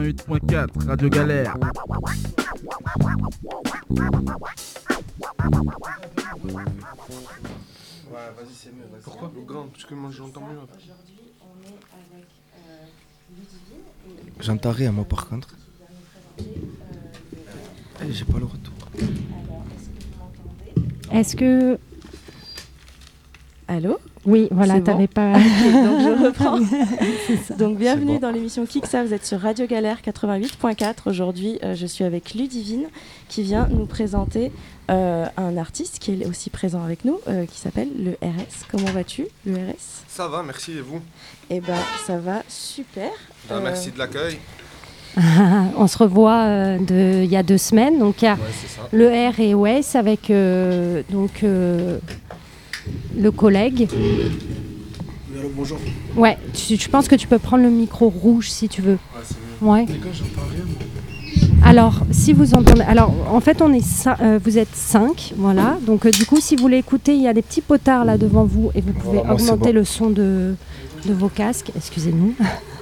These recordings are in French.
88.4, Radio Galère. Ouais, vas-y, c'est mieux. Vas-y. Pourquoi le grand? Parce que moi j'entends mieux. Aujourd'hui, on est avec Ludivine. J'entends rien, moi, par contre. J'ai pas le retour. Alors, est-ce que vous m'entendez? Est-ce que... Allô? Oui, voilà, C'est t'avais bon. pas... Donc je reprends. C'est ça. Donc bienvenue bon. dans l'émission Kiksa, vous êtes sur Radio Galère 88.4. Aujourd'hui, je suis avec Ludivine qui vient nous présenter un artiste qui est aussi présent avec nous, qui s'appelle le RS. Comment vas-tu, le RS? Ça va, merci, et vous? Eh ben, ça va super. Merci de l'accueil. On se revoit il y a 2 semaines. Donc il y a Ouais, c'est ça. le R et OS avec le collègue. Oui, alors bonjour. Ouais, je pense que tu peux prendre le micro rouge si tu veux. Ouais, c'est mieux. Ouais. Les gars, j'entends rien, moi. Alors, si vous entendez... Alors, en fait, vous êtes 5, voilà. Donc, du coup, si vous voulez écouter, il y a des petits potards là devant vous et vous pouvez Voilà, moi, c'est augmenter bon. le son de vos casques. Excusez-nous.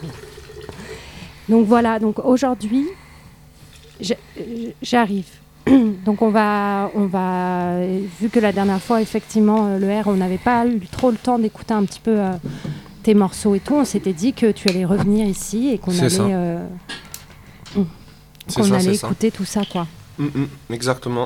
Donc, voilà. Donc, aujourd'hui, j'arrive. Donc, on va... Vu que la dernière fois, effectivement, le R, on n'avait pas eu trop le temps d'écouter un petit peu tes morceaux et tout, on s'était dit que tu allais revenir ici et qu'on C'est ça. allait... C'est qu'on ça, allait c'est ça. écouter tout ça, quoi. Exactement.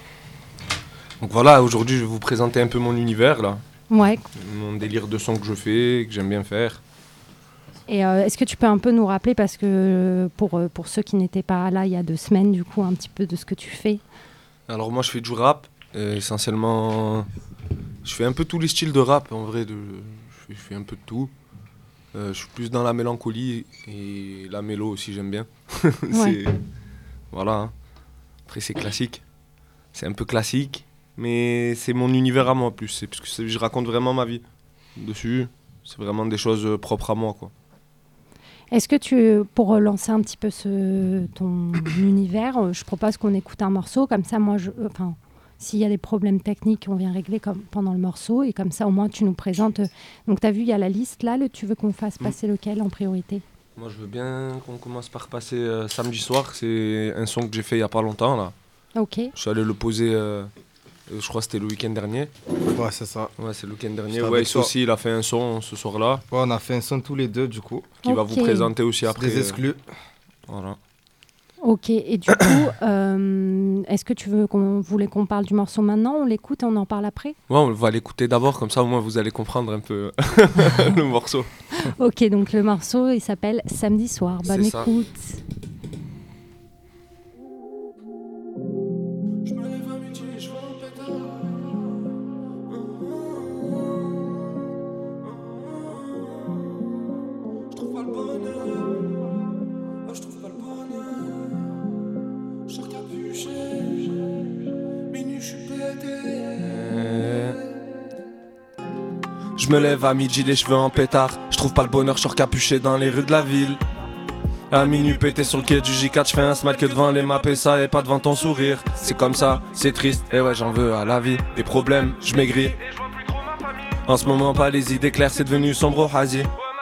Donc voilà, aujourd'hui je vais vous présenter un peu mon univers là, Ouais. mon délire de son que je fais, que j'aime bien faire. Et est-ce que tu peux un peu nous rappeler, parce que pour ceux qui n'étaient pas là il y a 2 semaines, du coup, un petit peu de ce que tu fais? Alors moi je fais du rap, essentiellement, je fais un peu tous les styles de rap en vrai, je fais un peu de tout. Je suis plus dans la mélancolie et la mélo aussi j'aime bien. C'est... Voilà, hein. Après c'est classique, c'est un peu classique, mais c'est mon univers à moi plus, c'est parce que je raconte vraiment ma vie dessus, c'est vraiment des choses propres à moi quoi. Est-ce que pour lancer un petit peu ton univers, je propose qu'on écoute un morceau, comme ça, moi, s'il y a des problèmes techniques, on vient régler pendant le morceau, et comme ça, au moins, tu nous présentes. Donc, tu as vu, il y a la liste là, tu veux qu'on fasse passer lequel en priorité? Moi je veux bien qu'on commence par passer Samedi soir, c'est un son que j'ai fait il y a pas longtemps là. Ok. Je suis allé le poser, je crois que c'était le week-end dernier. Ouais, c'est ça. Ouais, c'est le week-end dernier. J'étais Ouais, avec toi. aussi il a fait un son ce soir-là, Ouais, on a fait un son tous les deux, du coup. qui va Ok. vous présenter aussi après. Des exclus. Voilà. Ok. Et du coup, est-ce que tu veux qu'on parle du morceau maintenant? On l'écoute et on en parle après? Ouais, on va l'écouter d'abord, comme ça au moins vous allez comprendre un peu le morceau. Ok, donc le morceau, il s'appelle Samedi soir. Bonne C'est ça. écoute. Je me lève à midi, je vais en pétard. Je trouve pas le bonheur. Je trouve pas le bonheur. Je sors capuché. Minuit, je suis pété. Je me lève à midi, les cheveux en pétard. Je trouve pas le bonheur, je sors capuché dans les rues de la ville. À minuit pété sur le quai du J4, je fais un smile que devant les maps et ça et pas devant ton sourire. C'est comme ça, c'est triste, et ouais j'en veux à la vie. Des problèmes, je maigris. En ce moment pas les idées claires, c'est devenu sombre au hasi.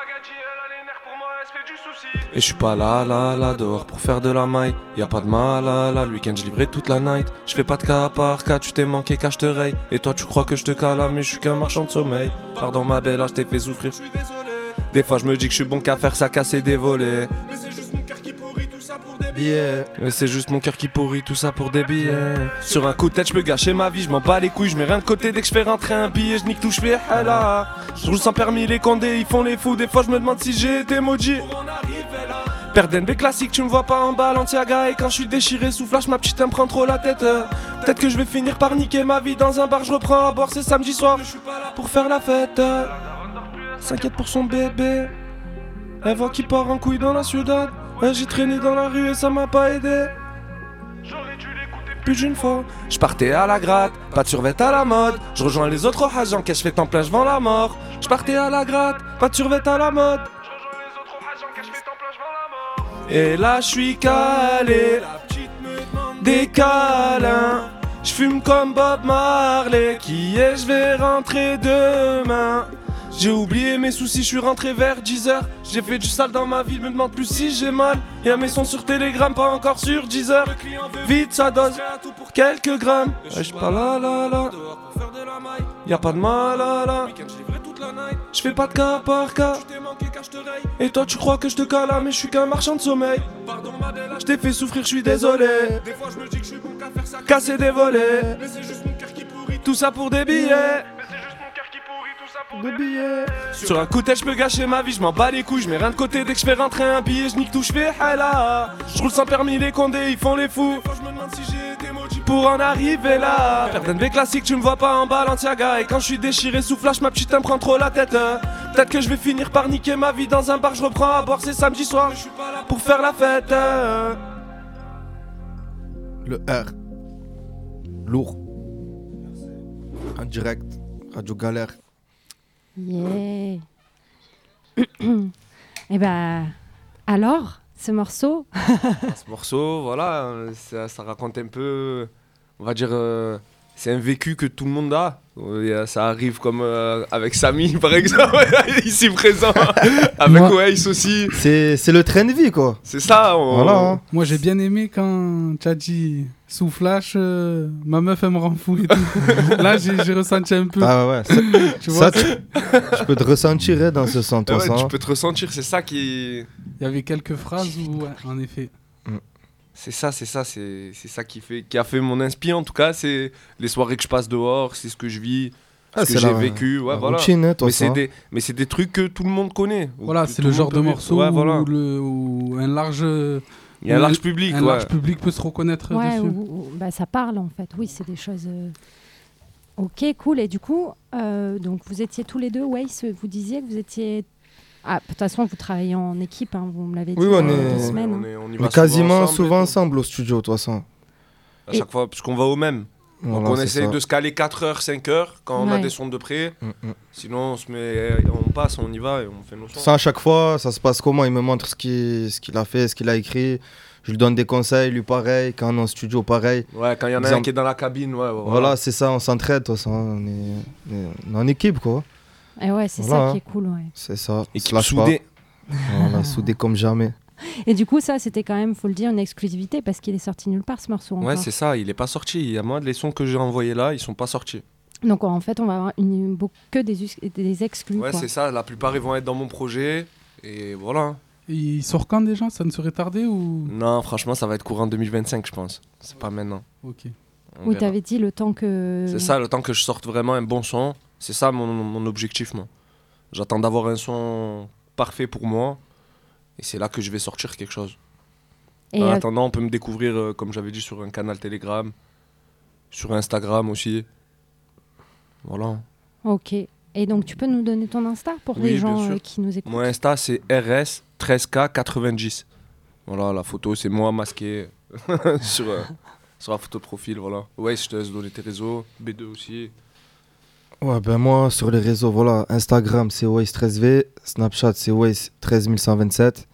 Et je suis pas là dehors pour faire de la maille. Y'a pas de mal là, le week-end je livrais toute la night. Je fais pas de cas par cas, tu t'es manqué qu'à je te raye. Et toi tu crois que je te calame, mais je suis qu'un marchand de sommeil. Pardon ma belle, je t'ai fait souffrir. Je suis désolé, Des fois je me dis que je suis bon qu'à faire ça, casser des volets. mais c'est juste mon cœur qui pourrit tout ça pour des billets. Yeah. Et c'est juste mon cœur qui pourrit tout ça pour des billets. Sur un coup de tête je peux gâcher ma vie, je m'en bats les couilles, je mets rien de côté dès que je fais rentrer un billet, je nique tout, je fais là. Je roule sans permis, les condés ils font les fous, des fois je me demande si j'ai été maudit. On arrive là. Perdre NB classique, tu me vois pas en Balenciaga. Et quand je suis déchiré sous flash, ma petite elle me prend trop la tête. Peut-être que je vais finir par niquer ma vie dans un bar, je reprends à boire, c'est samedi soir. Je suis pas là Pour faire la fête, s'inquiète pour son bébé. Elle voit qu'il part en couille dans la ciudad. J'ai traîné dans la rue et ça m'a pas aidé. j'aurais dû l'écouter. Plus d'une fois, je partais à la gratte, pas de survêt à la mode. Je rejoins les autres au hajj, en caisse, je fais en plein, je vends la mort. Je partais à la gratte, pas de survêt à la mode. J'enjoins les autres au hajj en cache, fais en plein, je vends la mort. Et là je suis calé, La petite me demande des câlins. Je fume comme Bob Marley, qui est, je vais rentrer demain. J'ai oublié mes soucis, je suis rentré vers 10h. J'ai fait du sale dans ma vie, me demande plus si j'ai mal. Y'a mes sons sur Telegram, pas encore sur 10h. Vite sa dose, pour quelques grammes. J'suis pas là. Y'a pas de mal là. Je fais pas de cas par cas. Et toi tu crois que je te cale, mais je suis qu'un marchand de sommeil. Je t'ai fait souffrir, je suis désolé. Des fois je me dis que je suis bon qu'à faire ça, casser des volets. Mais c'est juste mon cœur qui pourrit, tout ça pour des billets. Sur un coup de tête je peux gâcher ma vie, je m'en bats les couilles, je mets rien de côté dès que je fais rentrer un billet, je nique tout, je fais hala. Je roule sans permis, les condés ils font les fous. Je me demande si j'ai été maudit pour en arriver là. Perdre des classiques, tu me vois pas en Balenciaga. Et quand je suis déchiré sous flash, ma petite me prend trop la tête. Peut-être que je vais finir par niquer ma vie dans un bar, je reprends à boire, c'est samedi soir. Je suis pas là pour faire la fête. Le R. Lourd. En direct. Radio Galère. Yeah. Et bah, alors, ce morceau, Ce morceau, voilà, ça raconte un peu, on va dire, c'est un vécu que tout le monde a. Ça arrive comme avec Samy, par exemple, ici présent, avec Oasis aussi. C'est le train de vie, quoi. C'est ça. Voilà. Hein. Moi, j'ai bien aimé quand tu as dit sous flash, ma meuf, elle me rend fou et tout. Là, j'ai ressenti un peu. Ah ouais, tu vois, tu peux te ressentir hein, dans ce sens, toi, Ouais, ça. tu peux te ressentir, c'est ça qui... Il y avait quelques phrases où, ouais, en effet. C'est ça qui a fait mon inspi en tout cas, c'est les soirées que je passe dehors, c'est ce que je vis, ce que j'ai vécu, ouais, voilà. Routine, hein, toi, mais c'est des trucs que tout le monde connaît. Voilà, c'est le genre de morceau ouais, voilà. où un large... Il y a un large public, large public peut se reconnaître dessus. bah, ça parle en fait. Oui, c'est des choses. Ok, cool. Et du coup, donc vous étiez tous les deux, Waze, vous disiez que vous étiez. Ah, de toute façon, vous travaillez en équipe, hein, vous me l'avez dit. Oui, il y a 2 semaines. On y on va est quasiment souvent souvent ensemble au studio, de toute façon. À chaque fois, parce qu'on va au même. Voilà, donc on essaye de se caler 4 heures, 5 heures quand on a des sons de près. Sinon, on passe, on y va et on fait nos sons. Ça, à chaque fois, ça se passe comment? Il me montre ce qu'il a fait, ce qu'il a écrit. Je lui donne des conseils, lui pareil. Quand on est en studio, pareil. Ouais, quand il y en a un qui est dans la cabine, ouais. Voilà, c'est ça, on s'entraide, de toute façon. On est en équipe, quoi. Et ouais, c'est voilà, ça qui est cool, ouais. C'est ça. Équipe soudée. Voilà, soudée comme jamais. Et du coup, ça, c'était quand même, faut le dire, une exclusivité parce qu'il est sorti nulle part ce morceau. Ouais, c'est ça, il est pas sorti. Il y a moi, les sons que j'ai envoyés là, ils sont pas sortis. Donc en fait, on va avoir que des exclus. Ouais, c'est ça, la plupart ils vont être dans mon projet. Et voilà. Et il sort quand déjà? Ça ne serait tardé ou... Non, franchement, ça va être courant 2025, je pense. C'est pas maintenant. Ok. Oui, t'avais dit le temps que... C'est ça, le temps que je sorte vraiment un bon son. C'est ça mon objectif, moi. J'attends d'avoir un son parfait pour moi. Et c'est là que je vais sortir quelque chose. Et en attendant, on peut me découvrir, comme j'avais dit, sur un canal Telegram, sur Instagram aussi. Voilà. Ok. Et donc, tu peux nous donner ton Insta pour les gens qui nous écoutent? Mon Insta, c'est RS13K90. Voilà, la photo, c'est moi masqué sur la photo de profil. Voilà. Ouais, je te laisse donner tes réseaux. B2 aussi. Ouais, ben moi, sur les réseaux, voilà, Instagram, c'est Waze13V, Snapchat, c'est Waze13127,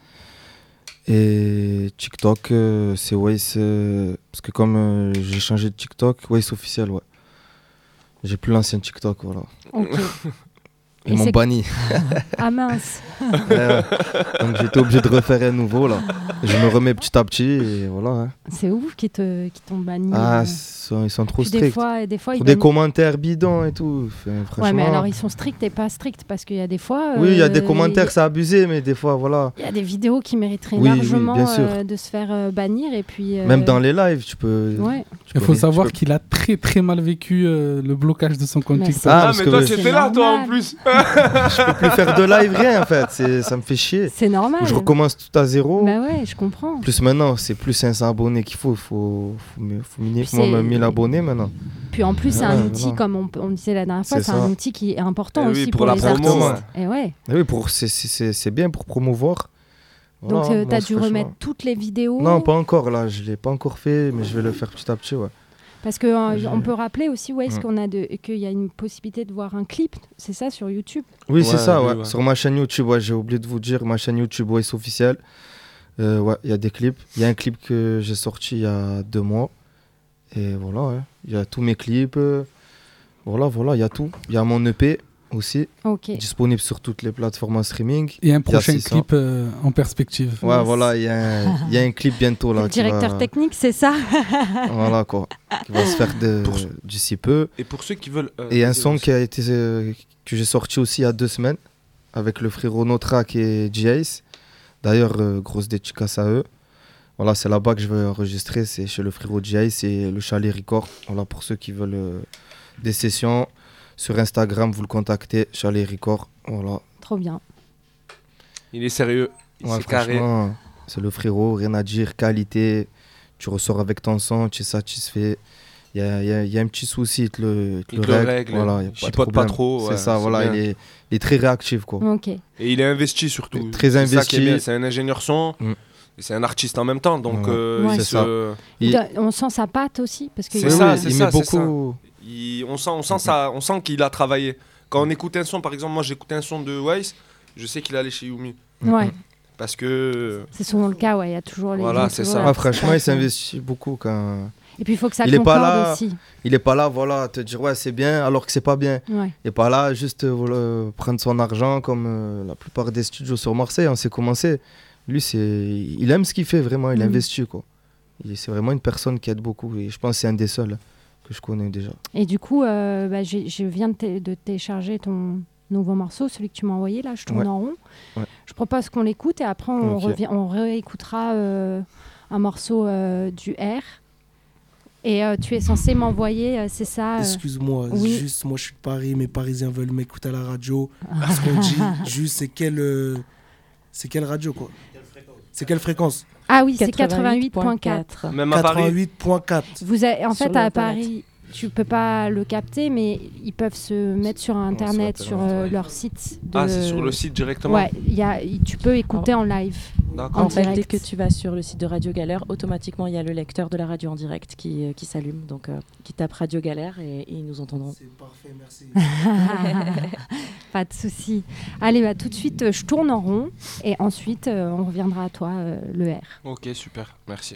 et TikTok, c'est Waze, parce que comme j'ai changé de TikTok, Waze officiel, ouais. J'ai plus l'ancien TikTok, voilà. Ok. Ils m'ont banni. Ah mince. Ouais. Donc j'étais obligé de refaire un nouveau, là. Je me remets petit à petit, et voilà. Hein. C'est ouf qu'ils t'ont banni. Ah, ils sont trop stricts. Des fois ils des commentaires bidons et tout. Franchement... Ouais, mais alors ils sont stricts et pas stricts, parce qu'il y a des fois... Oui, il y a des commentaires, c'est abusé, mais des fois, voilà. Il y a des vidéos qui mériteraient largement de se faire bannir, et puis... Même dans les lives, tu peux... Ouais. Il faut savoir qu'il a très très mal vécu le blocage de son compte TikTok. Ah, mais toi, tu étais là, toi, en plus. Je peux plus faire de live, rien, en fait. Ça me fait chier. C'est normal. Je recommence tout à zéro. Bah ouais, je comprends. Plus maintenant, c'est plus 500 abonnés qu'il faut. Il faut minimum 1000 abonnés maintenant. Puis en plus, c'est un outil, comme on disait la dernière fois, c'est un outil qui est important aussi pour la les promo, artistes. Et ouais. Et oui, c'est bien pour promouvoir. Donc voilà, tu as dû remettre toutes les vidéos? Non, pas encore, là. Je ne l'ai pas encore fait, mais je vais le faire petit à petit, ouais. Parce qu'on peut rappeler aussi qu'il y a une possibilité de voir un clip, c'est ça, sur YouTube? Oui, c'est ça, ouais. Sur ma chaîne YouTube, ouais, j'ai oublié de vous dire, ma chaîne YouTube Waze officielle. Ouais, il y a des clips. Il y a un clip que j'ai sorti il y a 2 mois. Et voilà, il y a tous mes clips. Voilà, il y a tout. Il y a mon EP. aussi, Ok. disponible sur toutes les plateformes en streaming. Et un Il y a prochain 600. clip en perspective. Ouais, Yes. voilà, il y a un clip bientôt là. Le directeur technique, c'est ça? Voilà quoi, qui va se faire d'ici peu. Et pour ceux qui veulent. Et un vas-y, son vas-y. que j'ai sorti aussi il y a 2 semaines avec le frérot Notrak et G-Ace. D'ailleurs, grosse dédicace à eux. Voilà, c'est là-bas que je vais enregistrer, c'est chez le frérot G-Ace et le Chalet Record. Voilà, pour ceux qui veulent des sessions, sur Instagram, vous le contactez, Chalet Record. Voilà. Trop bien. Il est sérieux. Ouais, C'est carré. franchement, c'est le frérot, rien à dire, qualité. Tu ressors avec ton son, tu es satisfait. Il y a un petit souci, il te le règle. Voilà, y a pas de Chipote pas problème. trop. C'est ouais, ça, voilà, bien. il est très réactif quoi. Ok. Et il est investi surtout. Très C'est ça qui est investi. bien, c'est un ingénieur son. Mm. Et c'est un artiste en même temps. Donc, Ouais. Ouais. il C'est se- On sent sa patte aussi parce que C'est il y a- ça, il c'est met ça, c'est beaucoup. on sent ça, on sent qu'il a travaillé. Quand on écoute un son, par exemple, moi j'écoutais un son de Weiss, je sais qu'il allait chez Yumi. Ouais. Parce que. C'est souvent le cas, ouais. Il y a toujours les. Voilà, il y a c'est toujours ça. la Ah, petite franchement, il patte, s'investit beaucoup quand. Et puis il faut que ça Il est pas concorde là. aussi. Il est pas là, voilà, te dire ouais c'est bien alors que c'est pas bien. Ouais. Il est pas là juste voilà, prendre son argent comme la plupart des studios sur Marseille. On sait commencé. Lui il aime ce qu'il fait vraiment, il Mhm. investit quoi. C'est vraiment une personne qui aide beaucoup et je pense que c'est un des seuls que je connais déjà. Et du coup, je viens de télécharger ton nouveau morceau, celui que tu m'as envoyé là, je tourne Ouais. en rond. Ouais. Je propose qu'on l'écoute et après Ok. on réécoutera un morceau du R. Et tu es censé m'envoyer, c'est ça Excuse-moi, oui. juste moi je suis de Paris, mes Parisiens veulent m'écouter à la radio. Ce qu'on dit, juste c'est quelle radio quoi? C'est quelle fréquence? Ah oui, c'est 88.4. Même à Paris. 88.4. En Sur fait, à l'Internet. Paris, tu peux pas le capter, mais ils peuvent se mettre sur Internet, sur leur site. Ah, c'est sur le site directement. Ouais, tu peux écouter en live. D'accord. En fait, dès direct. que tu vas sur le site de Radio Galère, automatiquement, il y a le lecteur de la radio en direct qui s'allume. Donc, qui tape Radio Galère et ils nous entendront. C'est parfait, merci. Pas de souci. Allez, bah, tout de suite, je tourne en rond et ensuite, on reviendra à toi, le R. Ok, super, merci.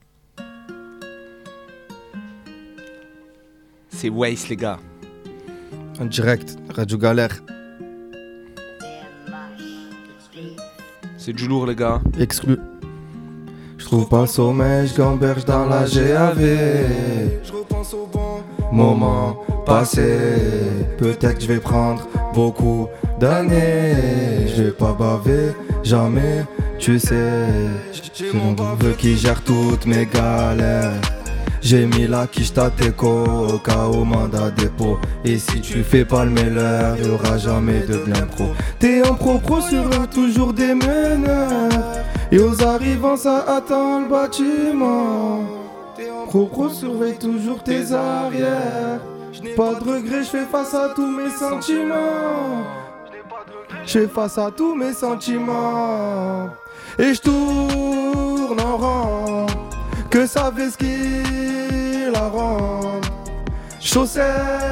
C'est Weiss, les gars. En direct, Radio Galère, C'est du lourd, les gars. exclu. Je trouve pas le sommeil, je gamberge dans la GAV. Je repense au bon Moment passé, peut-être que je vais prendre beaucoup d'années. Je vais pas baver, jamais, tu sais. J'ai mon neveu qui gère toutes mes galères. J'ai mis la quiche ta déco au cas où mandat dépôt. Et si tu fais pas le meilleur, y aura jamais de blême pro. T'es en pro sur toujours des meneurs. Et aux arrivants ça attend le bâtiment. T'es en pro surveille toujours tes arrières. Pas de regret, je fais face à tous mes sentiments. Je fais face à tous mes sentiments. Et je tourne en rond. Que savait ce qu'il la rend. Chaussettes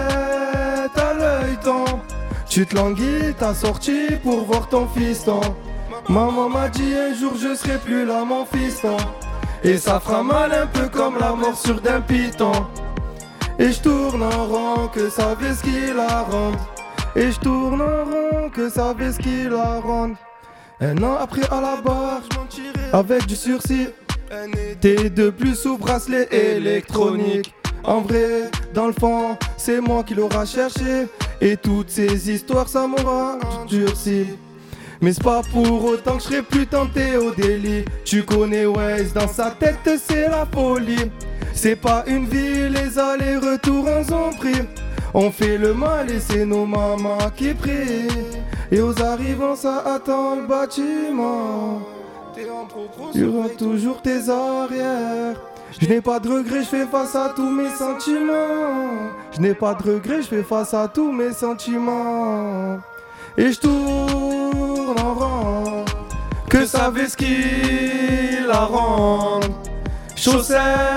à l'œil ton. Tu te languis, t'as sorti pour voir ton fiston. Maman m'a dit un jour je serai plus là mon fiston. Et ça fera mal un peu comme la morsure d'un python. Et je tourne en rond, que savait ce qu'il la rend. Et je tourne en rond, que savait ce qu'il la rend. Un an après à la barre, avec du sursis. T'es de plus sous bracelet électronique. En vrai, dans le fond, c'est moi qui l'aura cherché. Et toutes ces histoires, ça m'aura endurci. Mais c'est pas pour autant que je serai plus tenté au délit. Tu connais Waze, dans sa tête c'est la folie. C'est pas une vie, les allers-retours en ont pris. On fait le mal et c'est nos mamans qui prient. Et aux arrivants ça attend le bâtiment. Tu auras toujours tes arrières. Je n'ai pas de regrets, je fais face à tous mes sentiments. Je n'ai pas de regrets, je fais face à tous mes sentiments. Et je tourne en rond. Que savait ce qu'il la rend. Chaussettes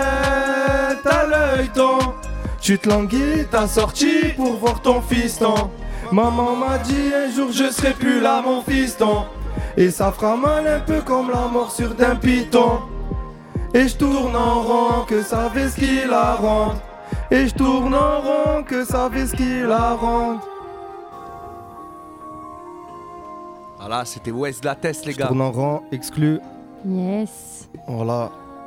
à l'œil ton. Tu te languis, t'as sorti pour voir ton fiston. Maman m'a dit un jour je serai plus là mon fiston. Et ça fera mal un peu comme la morsure d'un python. Et je tourne en rond, que savait ce qu'il la rend. Et je tourne en rond, que savait ce qu'il la rend. Voilà, c'était West de la Test, les Je gars. tourne en rang, exclu. Yes. Voilà.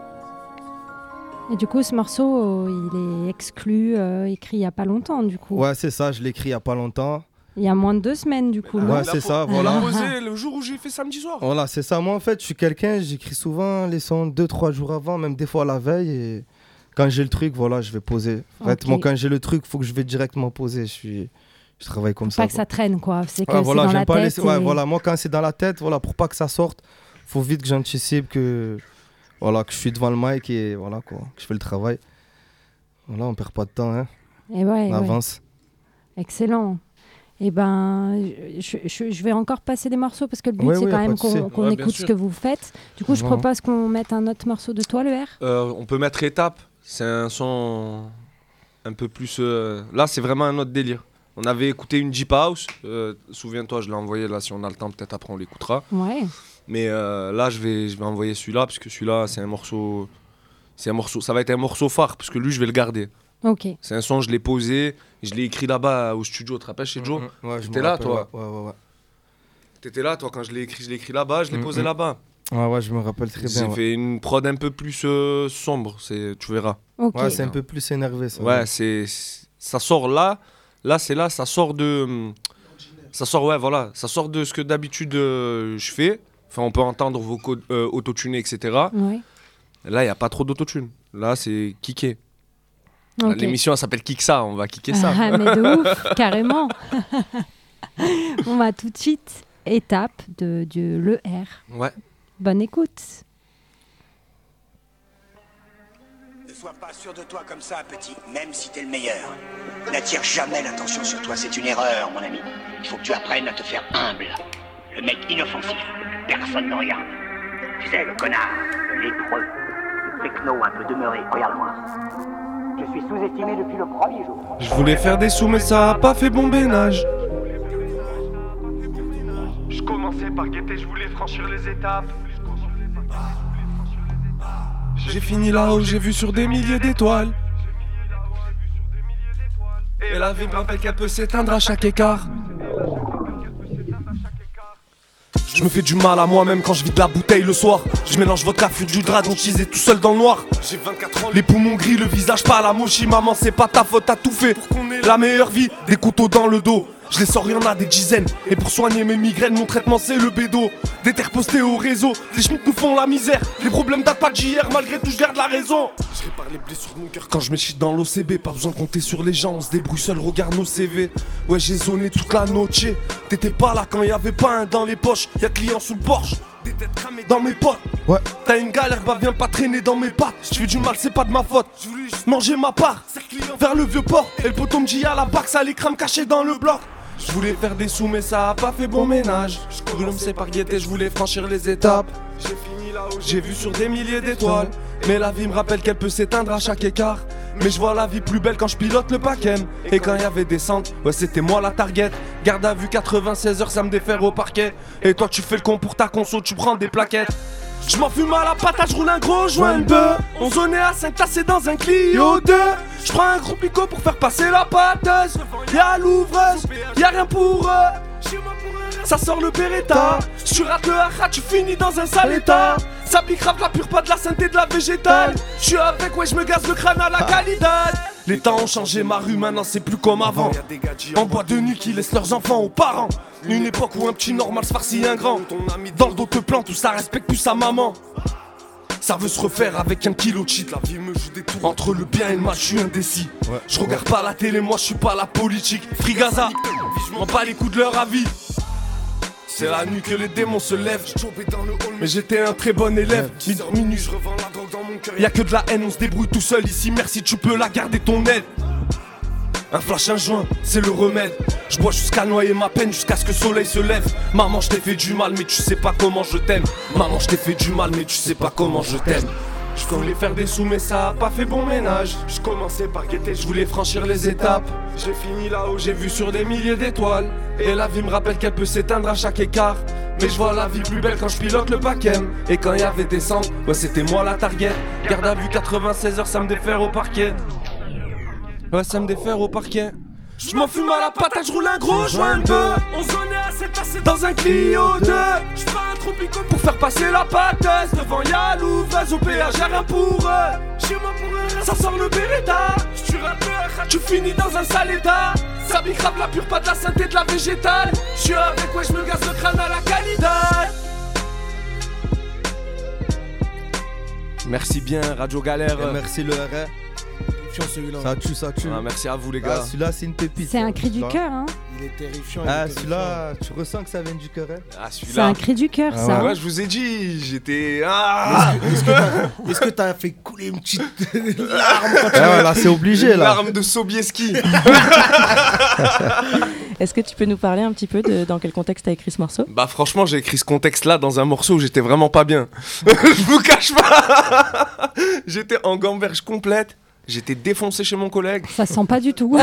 Et du coup, ce morceau, il est exclu, écrit il n'y a pas longtemps, du coup. Ouais, c'est ça, je l'ai écrit il y a pas longtemps. Il y a moins de 2 semaines, du coup. non Ouais, c'est ça, On voilà. l'a posé le jour où j'ai fait samedi soir. Voilà, c'est ça. Moi, en fait, je suis quelqu'un, j'écris souvent les sons 2-3 jours avant, même des fois la veille. Et quand j'ai le truc, voilà, je vais poser. En fait, Ok. moi, quand j'ai le truc, il faut que je vais directement poser. Je travaille comme ça. Pas que ça traîne, quoi. C'est que Ouais, c'est voilà, dans j'aime la pas tête. laisser. Ouais, et- voilà, moi, quand c'est dans la tête, voilà, pour pas que ça sorte, faut vite que j'anticipe que, voilà, que je suis devant le mic et voilà, quoi, que je fais le travail. Voilà, on perd pas de temps, hein. Et ouais, On avance. Excellent. Et ben, je vais encore passer des morceaux parce que le but, Ouais, c'est ouais, quand y a même pas de souci. qu'on Ouais, bien écoute ce sûr. que vous faites. Du coup, je Vraiment. propose qu'on mette un autre morceau de toi, le R. On peut mettre Étape. C'est un son un peu plus. Là, c'est vraiment un autre délire. On avait écouté une Deep House. Souviens-toi, je l'ai envoyé là. Si on a le temps, peut-être après on l'écoutera. Ouais. Mais là, je vais envoyer celui-là parce que celui-là, c'est un morceau. Ça va être un morceau phare parce que lui, je vais le garder. Ok. C'est un son, je l'ai posé, je l'ai écrit là-bas au studio. Tu te rappelles chez Joe Ouais, je T'étais me là, rappelle, toi ouais. T'étais là, toi, quand je l'ai écrit là-bas, je l'ai posé Mhm. là-bas. Ouais, je me rappelle très bien. J'ai Ouais, fait une prod un peu plus sombre, tu verras. Ok. Ouais, c'est un peu plus énervé, ça. Ouais, ça sort là. Là, c'est là, ça sort de. Ça sort, ouais, voilà. Ça sort de ce que d'habitude je fais. Enfin, on peut entendre vos codes autotunés, etc. Ouais. Là, il n'y a pas trop d'autotune. Là, c'est kické. Ok. L'émission, elle s'appelle Kick ça. On va kicker ça. Ah, mais de ouf, carrément. On va tout de suite. Étape de Le R. Ouais. Bonne écoute. Ne sois pas sûr de toi comme ça, petit, même si t'es le meilleur. N'attire jamais l'attention sur toi, c'est une erreur, mon ami. Il faut que tu apprennes à te faire humble. Le mec inoffensif, personne ne regarde. Tu sais, le connard, le lépreux, le techno un peu demeuré, regarde-moi. Je suis sous-estimé depuis le premier jour. Je voulais faire des sous mais ça a pas fait bon ménage. Je commençais par guetter, je voulais franchir les étapes. J'ai fini là où j'ai vu sur des milliers d'étoiles. Et la vie me rappelle qu'elle peut s'éteindre à chaque écart. Je me fais du mal à moi-même quand je vide la bouteille le soir. Je mélange vodka, fur du dragon cheese et tout seul dans le noir. J'ai 24 ans, les poumons gris, le visage pas la mochi. Maman, c'est pas ta faute, t'as tout fait pour qu'on ait la meilleure vie. Des couteaux dans le dos, je les sors, y'en a des dizaines. Et pour soigner mes migraines, mon traitement c'est le bédo. Des terres postées au réseau, les schmitts nous font la misère. Les problèmes datent pas d'hier, malgré tout je garde la raison. Je répare les blessures de mon cœur quand je me chie dans l'OCB. Pas besoin de compter sur les gens, on se débrouille seul, regarde nos CV. Ouais, j'ai zoné toute la noche. T'étais pas là quand y'avait pas un dans les poches. Y'a client sous le Porsche, des têtes cramées dans mes potes. Ouais. T'as une galère, bah viens pas traîner dans mes pattes. Je fais du mal, c'est pas de ma faute. Je voulais juste manger ma part vers le vieux port. Et le poteau me dit à la barque, ça les crame cachés dans le bloc. Je voulais faire des sous mais ça a pas fait bon ménage. Bruno me par guetter, je voulais franchir les étapes. J'ai fini là où j'ai vu sur des milliers d'étoiles. Mais la vie me rappelle qu'elle peut s'éteindre à chaque écart. Mais je vois la vie plus belle quand je pilote le Packen. Et quand y avait des centres, ouais c'était moi la target. Garde à vue 96 heures, ça me défère au parquet. Et toi tu fais le con pour ta conso, tu prends des plaquettes. Je m'en fume à la patate, je roule un gros joint de bœuf. On zonait à 5 tassés dans un Clio 2. Je prends un gros picot pour faire passer la pâteuse. Y'a l'ouvreuse, y'a rien pour eux. Ça sort le Beretta. Si tu rates le hacha, tu finis dans un sale état. Ça pique grave la pure, pas de la synthé, de la végétale. Je suis avec, ouais, je me gaze le crâne à la qualité. Les temps ont changé, ma rue maintenant c'est plus comme avant. En boîte de nuit qui laissent leurs enfants aux parents. Une époque où un petit normal se farcit un grand. Dans le dos te plante, où ça respecte plus sa maman. Ça veut se refaire avec un kilo de shit. La vie me joue des tours. Entre le bien et le mal, je suis indécis. Je regarde pas la télé, moi je suis pas la politique. Frigaza, je m'en bats les coups de leur avis. C'est la nuit que les démons se lèvent. Mais j'étais un très bon élève. Minuit, je revends la drogue dans mon cœur. Y'a que de la haine, on se débrouille tout seul ici. Merci, tu peux la garder ton aide. Un flash, un joint, c'est le remède. Je bois jusqu'à noyer ma peine, jusqu'à ce que le soleil se lève. Maman, je t'ai fait du mal, mais tu sais pas comment je t'aime. Maman, je t'ai fait du mal, mais tu sais pas comment je t'aime. Je voulais faire des sous, mais ça a pas fait bon ménage. Je commençais par guetter, je voulais franchir les étapes. J'ai fini là où j'ai vu sur des milliers d'étoiles. Et la vie me rappelle qu'elle peut s'éteindre à chaque écart. Mais je vois la vie plus belle quand je pilote le Packen. Et quand y avait des centres, ouais c'était moi la target. Garde à vue 96 heures, ça me défère au parquet. Ouais, ça me défère au parquet. Je m'en fume à la patate, je roule un gros joint de bœuf. On zonait à 7 tassés dans un Clio 2. J'prends un tropico pour faire passer la pâtesse. Devant Yalouvaise au péage, y'a rien pour eux. Chez moi pour eux, ça sort le Beretta. J'tue rappeur, tu finis dans un sale état. Ça grave la pure, pas de la synthé, de la végétale. J'suis avec, ouais, j'me gaze le crâne à la qualité. Merci bien, Radio Galère. Et merci le RR. Celui-là. Ça tue. Ah, merci à vous les gars. Celui-là c'est une pépite. C'est un cri du cœur, hein. Il est terrifiant. Celui-là, tu ressens que ça vient du cœur. Ah, C'est celui-là. un cri du cœur, Ah ça. Ouais, je vous ai dit, j'étais. Est-ce que t'as fait couler une petite larme quand tu Là c'est obligé là. L'arme de Sobieski. Est-ce que tu peux nous parler un petit peu de dans quel contexte tu as écrit ce morceau? Bah franchement, j'ai écrit ce contexte-là dans un morceau où j'étais vraiment pas bien. Je vous cache pas. J'étais en gamberge complète. J'étais défoncé chez mon collègue. Ça se sent pas du tout.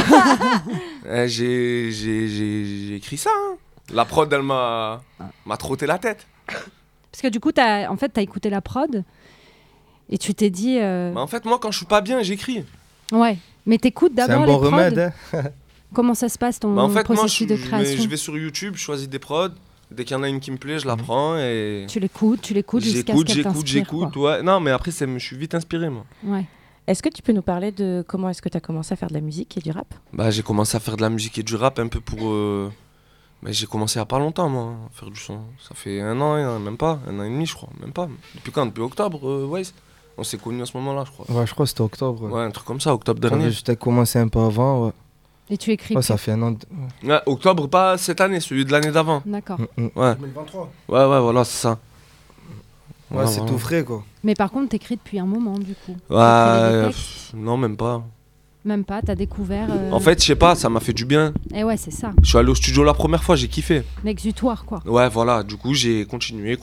J'ai écrit ça. Hein. La prod, elle m'a trotté la tête. Parce que du coup, t'as écouté la prod et tu t'es dit... Bah, en fait, moi, quand je suis pas bien, j'écris. Ouais, mais t'écoutes C'est d'abord un les bon prods. remède. Comment ça se passe ton Bah, en fait, moi, processus de création? je vais sur YouTube, je choisis des prods. Dès qu'il y en a une qui me plaît, je la prends et... Tu l'écoutes jusqu'à ce qu'elle t'inspire, J'écoute. quoi. Ouais. Non, mais après, je suis vite inspiré, moi. Ouais. Est-ce que tu peux nous parler de comment est-ce que tu as commencé à faire de la musique et du rap? Bah, j'ai commencé à faire de la musique et du rap un peu pour... Mais j'ai commencé il y a pas longtemps, moi, à faire du son. Ça fait 1 an, même pas, 1 an et demi, je crois, même pas. Depuis quand? Depuis octobre, ouais. On s'est connus à ce moment-là, je crois. Ouais, je crois que c'était octobre. Ouais, un truc comme ça, octobre dernier. J'étais commencé un peu avant, ouais. Et tu écris Ouais, ça fait 1 an. Ouais, octobre, pas cette année, celui de l'année d'avant. D'accord. Ouais. 2023. Ouais, voilà, c'est ça. Ouais, c'est tout frais, quoi. Mais par contre, t'écris depuis un moment, du coup. Ouais, non, même pas. Même pas, t'as découvert... En fait, je sais pas, ça m'a fait du bien. Eh ouais, c'est ça. Je suis allé au studio la première fois, j'ai kiffé. L'exutoire, quoi. Ouais, voilà, du coup, j'ai continué.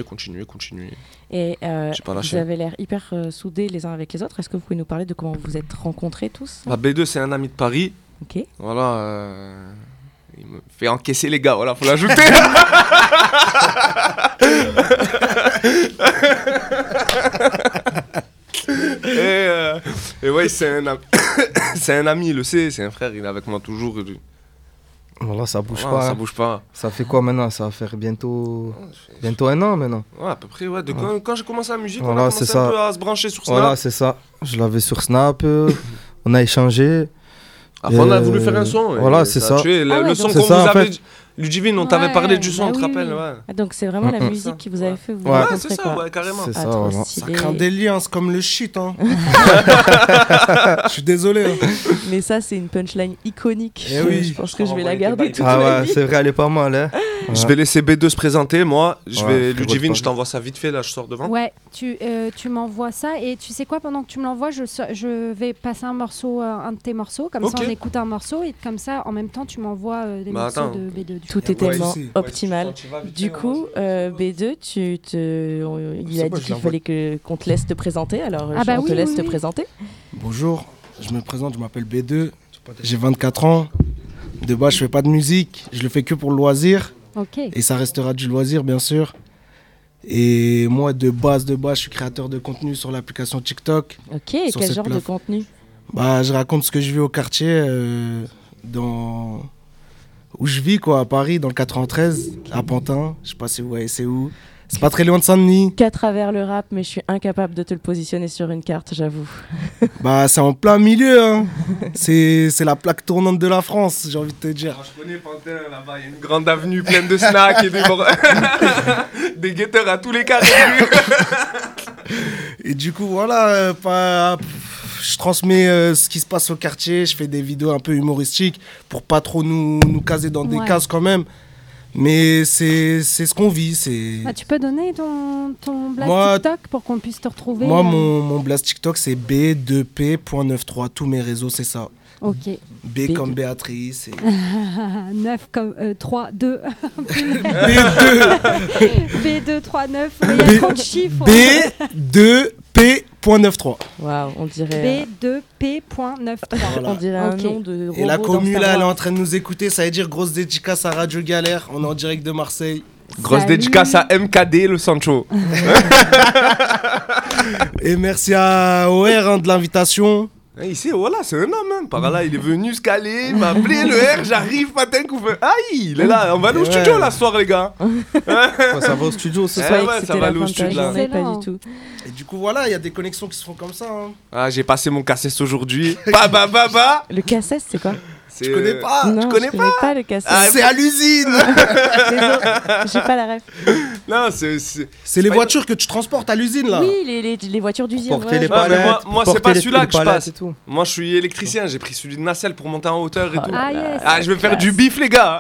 Et J'ai pas vous lâché. avez l'air hyper soudés les uns avec les autres. Est-ce que vous pouvez nous parler de comment vous vous êtes rencontrés tous? Bah, B2, c'est un ami de Paris. Ok. Voilà, il me fait encaisser les gars, voilà, faut l'ajouter. Et ouais, c'est un ami, il le sait, c'est un frère, il est avec moi toujours. Voilà, ça bouge Voilà, pas. ça hein. bouge pas. Ça fait quoi maintenant? Ça va faire bientôt 1 an maintenant. Ouais, à peu près, ouais. Quand j'ai commencé la musique, Voilà, on a c'est commencé un ça. peu à se brancher sur Snap. Voilà, c'est ça. Je l'avais sur Snap, on a échangé. Après, on a voulu faire un son. Voilà, et c'est a ça. tué. Ah ouais, Le son donc qu'on c'est ça, vous en avait... fait. Ludivine, on t'avait parlé du son, bah tu te oui, rappelles, oui. ouais. Ah, donc c'est vraiment la Mm-mm. musique qui vous avait fait vous Ouais. rencontrer, c'est ça, quoi. ouais, carrément. C'est Ah, ça, trop voilà. stylé. Ça craint des liens, c'est comme le shit. Hein. Je suis désolé. Hein. Mais ça, c'est une punchline iconique. Eh oui. Je pense que je vais la garder toute Ah ma ouais, vie. c'est vrai, elle est pas mal, hein. Je vais laisser B2 se présenter, moi. Ouais, Ludivine, frérot, je t'envoie ça vite fait, là, je sors devant. Ouais, tu m'envoies ça et tu sais quoi, pendant que tu me l'envoies, je vais passer un de tes morceaux, comme ça Ok. on écoute un morceau et comme ça en même temps tu m'envoies des Bah, morceaux attends. de B2. Du coup. Tout est Ouais, tellement ici. optimal. Du coup, B2, il a dit qu'il fallait qu'on te laisse te présenter, alors Ah bah on te oui, laisse oui, te oui. présenter. Bonjour, je me présente, je m'appelle B2. J'ai 24 ans. De base, je fais pas de musique. Je le fais que pour le loisir. Ok. Et ça restera du loisir, bien sûr. Et moi, de base, je suis créateur de contenu sur l'application TikTok. Ok, et Sur quel cette genre de plate- contenu? Bah, je raconte ce que je vis au quartier, où je vis, quoi, à Paris, dans le 93, à Pantin. Je sais pas si vous voyez c'est où. C'est pas très loin de Saint-Denis. Qu'à travers le rap, mais je suis incapable de te le positionner sur une carte, j'avoue. Bah, c'est en plein milieu, hein. C'est la plaque tournante de la France, j'ai envie de te dire. Je connais Pantin, là-bas, il y a une grande avenue pleine de snacks et des guetteurs à tous les carrés. Et du coup, voilà, je transmets ce qui se passe au quartier, je fais des vidéos un peu humoristiques pour pas trop nous caser dans des Ouais. cases quand même. Mais c'est ce qu'on vit. Bah, tu peux donner ton blast Moi- TikTok pour qu'on puisse te retrouver. Moi, mon blast TikTok, c'est B2P.93. Tous mes réseaux, c'est ça. Ok. B comme Béatrice. 9 comme 3, 2. B2. B2, 3, 9. Il y a trop de chiffres. B2P.93. Waouh, on dirait, B2P.93. Voilà. on dirait Ok. un nom de robot Et la dans commu, Star là, elle est Wars. en train de nous écouter. Ça veut dire grosse dédicace à Radio Galère. On est en direct de Marseille. Grosse Salut. dédicace à MKD, le Sancho. Et merci à OR de l'invitation. Ici, voilà, c'est un homme. Hein. Par là, il est venu se caler, m'a appelé le R, j'arrive, matin qu'on fait. Aïe, il est là, on va aller au studio là ce soir, les gars. Ça va au studio ce Je soir. croyais que ça va aller au c'était la fin de studio, ta journée, là. pas du tout. Et du coup, voilà, il y a des connexions qui se font comme ça. Hein. Ah, j'ai passé mon cassette aujourd'hui. Bah. Le cassette, c'est quoi? Je connais pas. Non, tu connais je connais pas le cassette. Ah, c'est à l'usine. Désolé, j'ai pas la ref. Non, c'est C'est les pas voitures que tu transportes à l'usine, là. Oui, les voitures d'usine. Porter les ouais, je vois. mais palettes. moi, c'est porter pas les celui-là que je palettes passe. et tout. Moi, je suis électricien, j'ai pris celui de Nacelle pour monter en hauteur et tout. Ah, yes. Ah, je vais faire du bif, les gars.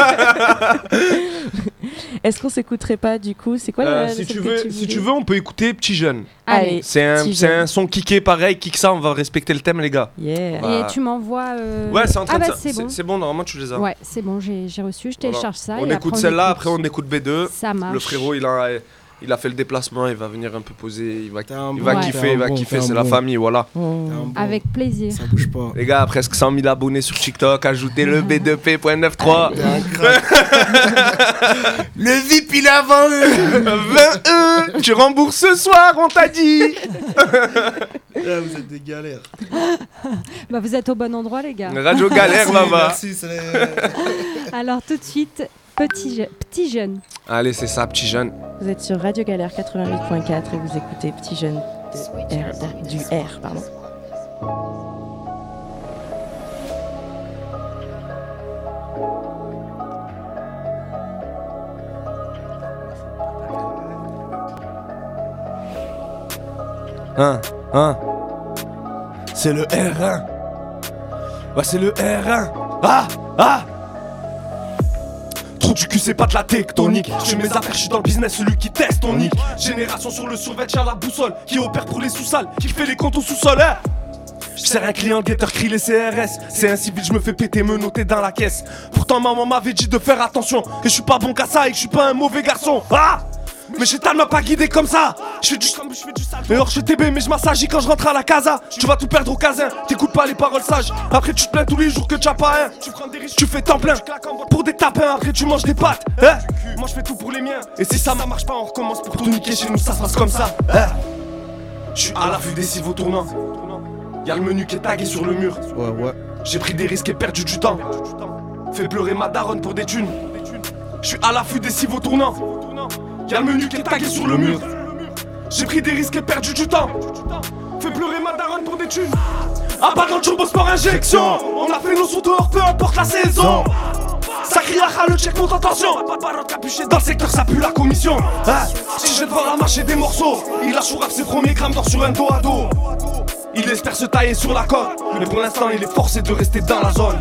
Est-ce qu'on s'écouterait pas du coup? C'est quoi Si celle tu que veux, voulais on peut écouter Petit Jeune. Allez, C'est Petit Jeune. un son kické pareil, kick ça, on va respecter le thème, les gars. Yeah. Bah. Et tu m'envoies. Ouais, c'est en train ah, de bah, c'est bon. C'est bon, normalement tu les as. Ouais, c'est bon, j'ai reçu, je télécharge ça. On et écoute après, celle-là, après on écoute B2. Ça marche. Le frérot, il a fait le déplacement, il va venir un peu poser, il va Ouais. kiffer, c'est la famille, voilà. Avec plaisir. Ça bouge pas. Les gars, presque 100 000 abonnés sur TikTok, ajoutez-le B2P.93. Le VIP, il est avant eux. 20 tu rembourses ce soir, on t'a dit. Vous êtes des galères. Bah, vous êtes au bon endroit, les gars. Radio Galère, là-bas. Merci, Alors, tout de suite, petit jeune. Allez, c'est ça, Petit Jeune. Vous êtes sur Radio Galère 88.4 et vous écoutez Petit Jeune du R, pardon. C'est le R1. Bah c'est le R1. Trou du cul, c'est pas de la tectonique. J'ai mes affaires, je suis dans le business, celui qui teste ton nick. Génération sur le survêt, à la boussole. Qui opère pour les sous-salles, qui fait les comptes au sous-sol, hein. Je sers un client, guetteur crie les CRS. C'est un civil, je me fais péter, me noter dans la caisse. Pourtant maman m'avait dit de faire attention, que je suis pas bon qu'à ça et que je suis pas un mauvais garçon. Mais Chétan m'a pas guidé comme ça. Je fais du sale, je fais du sale. Mais hors je TB, mais je m'assagis quand je rentre à la casa. Tu vas tout perdre au casin, t'écoutes pas les paroles sages. Après tu te plains tous les jours que tu as pas un. Tu prends des risques, tu fais temps plein pour des tapins. Après tu manges des pâtes, hein. Moi je fais tout pour les miens. Et si ça marche pas, on recommence pour tout niquer chez nous, ça se passe comme ça, hein. Je suis à l'affût des civeaux tournants. Y'a le menu qui est tagué sur le mur. Ouais. J'ai pris des risques et perdu du temps. Fais pleurer ma daronne pour des thunes. Je suis à l'affût des civeaux tournants. Y'a le menu qui est tagué sur le mur. J'ai pris des risques et perdu du temps. Fais pleurer ma daronne pour des thunes. Ah bah dans le turbo sport injection. On a fait nos sons dehors, peu importe la saison. Ça crie à le check, monte en tension. Pas de barotte capuchée dans le secteur, ça pue la commission, hein. Si je vais devoir la marcher des morceaux, il a chouraf ses premiers grammes d'or sur un dos à dos. Il espère se tailler sur la côte, mais pour l'instant il est forcé de rester dans la zone.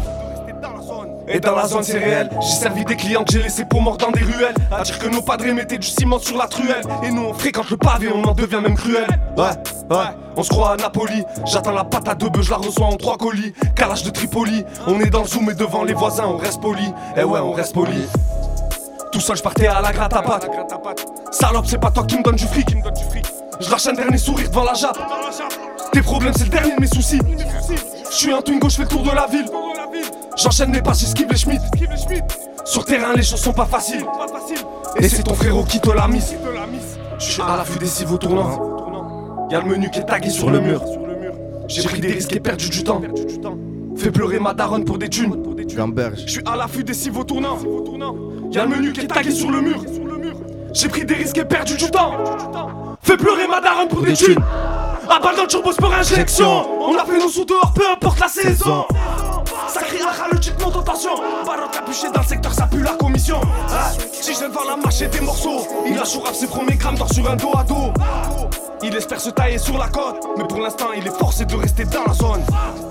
Et dans la zone c'est réel, j'ai servi des clients que j'ai laissés pour morts dans des ruelles. À dire que nos padres mettaient du ciment sur la truelle. Et nous on fréquente le pavé, on en devient même cruel. Ouais, on se croit à Napoli. J'attends la pâte à deux bœufs, je la reçois en 3 colis. Calage de Tripoli, on est dans le zoom et devant les voisins on reste poli. Eh ouais on reste poli. Tout seul je partais à la gratte à pâte. Salope c'est pas toi qui me donne du fric. Je lâche un dernier sourire devant la jatte. Tes problèmes c'est le dernier de mes soucis. Je suis un Twingo, je fais le tour de la ville. J'enchaîne mes passes, j'esquive les Schmitt. Sur terrain les choses sont pas faciles. Et c'est ton frérot qui te l'a mise. Je suis à l'affût des civeaux tournants. Y'a le menu qui est tagué sur le mur. J'ai pris des risques et perdu du temps. Fais pleurer ma daronne pour des thunes. Gamberge. Je suis à l'affût des civeaux tournants. Y'a le menu qui est tagué sur le mur. J'ai pris des risques et perdu du temps. Fais pleurer ma daronne pour des thunes. À balle dans le turbo sport injection. On a fait nos sous dehors, peu importe la saison. Ça crie à le check, monte en tension. Barotte capuchée dans le secteur, ça pue la commission, hein. Si je viens de voir la marcher des morceaux, il a chouraf ses premiers grammes d'or sur un dos à dos. Il espère se tailler sur la côte, mais pour l'instant il est forcé de rester dans la zone.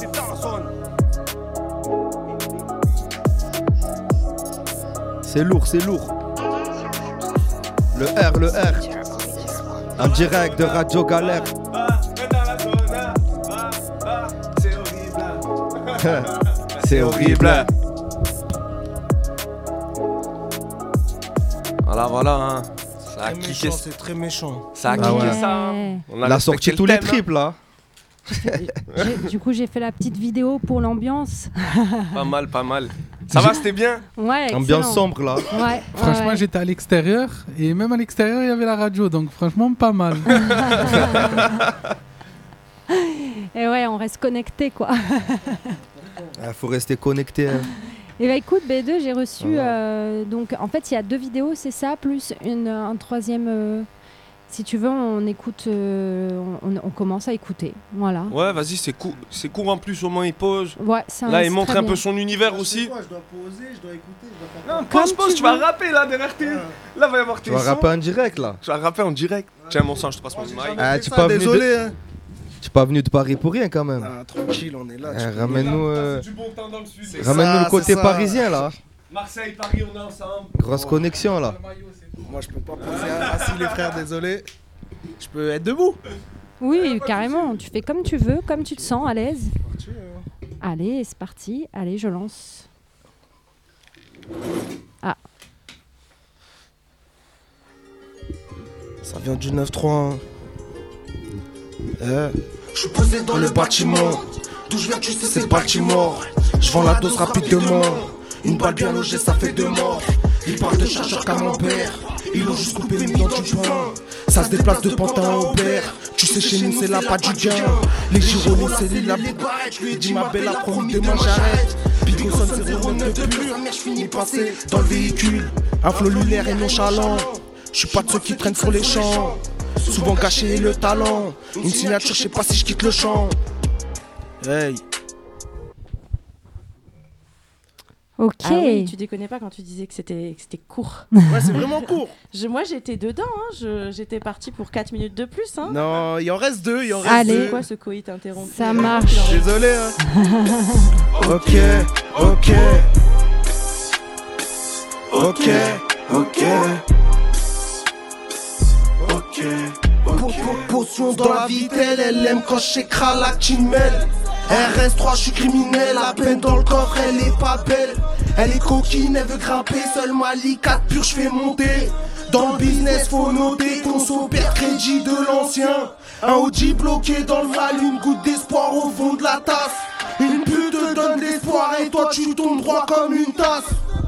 C'est lourd, c'est lourd. Le R. En direct de Radio Galère. C'est horrible. Voilà, hein. Ça a Très kické. méchant, c'est très méchant. Ça a Ah kické ouais. ça. Hein. On Il a sorti respecté tous le les thème, triples là. Du coup, j'ai fait la petite vidéo pour l'ambiance. hein. Pas mal. Ça va, c'était bien. Ouais, Ambiance excellent. sombre là. Ouais, Franchement, ouais. j'étais à l'extérieur et même à l'extérieur, il y avait la radio, donc franchement, pas mal. Et ouais, on reste connecté, quoi. Faut rester connecté. Hein. Et bah écoute, B2, j'ai reçu. Donc, en fait, il y a 2 vidéos, c'est ça, plus un troisième. Si tu veux, on écoute. On commence à écouter. Voilà. Ouais, vas-y, c'est court en plus, au moins il pose. Ouais, là, il montre un peu son univers aussi. Quoi, je dois poser, je dois écouter, je dois faire... Non, pose, tu vas rapper là derrière tes. Là, va y avoir tes Tu vas sons. rapper en direct là. Tu vas rapper en direct. Tiens, mon sang, je te passe mon mic. Tu pas venu Désolé, hein. Tu pas venu de Paris pour rien quand même. Ah, tranquille, on est là. Ramène-nous C'est du bon temps dans le sud. le côté parisien là. Marseille, Paris, on est ensemble. Grosse connexion là. Moi, je peux pas poser assis, les frères, désolé. Je peux être debout. Oui, carrément. Tu fais comme tu veux, comme tu te sens à l'aise. Allez, c'est parti. Allez, je lance. Ah. Ça vient du 9-3. Je suis posé dans le bâtiment. D'où je viens, tu sais, c'est Baltimore. Je vends la dose rapidement. Une balle bien logée, ça fait 2 morts. Ils parlent de chargeur camembert. Ils ont juste coupé le milieu du pain. Ça se déplace de Pantin à Aubert. Tu sais, chez nous, c'est là pas du gain. Les gyronés, c'est les labos. Je lui ai dit, ma belle, a promis demain, j'arrête. Pico sonne 09 de pur. Je finis passer dans le véhicule. Un flot lunaire et nonchalant. Je suis pas de ceux qui traînent sur les champs. Souvent gâché le talent. Une signature, je sais pas si je quitte le champ. Hey. Ok. Ah oui, tu déconnais pas quand tu disais que c'était court. Ouais, c'est vraiment court. Moi, j'étais dedans. Hein. J'étais partie pour 4 minutes de plus. Hein. Non, il en reste 2. Allez. C'est quoi ce coït interrompu? Ça marche. Désolé. Hein. Ok. Potion dans la vitelle, elle aime quand j'écrase la chimelle. RS3, je suis criminel, la peine dans le coffre, elle est pas belle. Elle est coquine, elle veut grimper, seul Mali 4 pur, je fais monter. Dans le business, faut noter, conso perd crédit de l'ancien. Un Audi bloqué dans le mal, une goutte d'espoir au fond de la tasse. Une pute te donne l'espoir et toi tu tombes droit comme une tasse.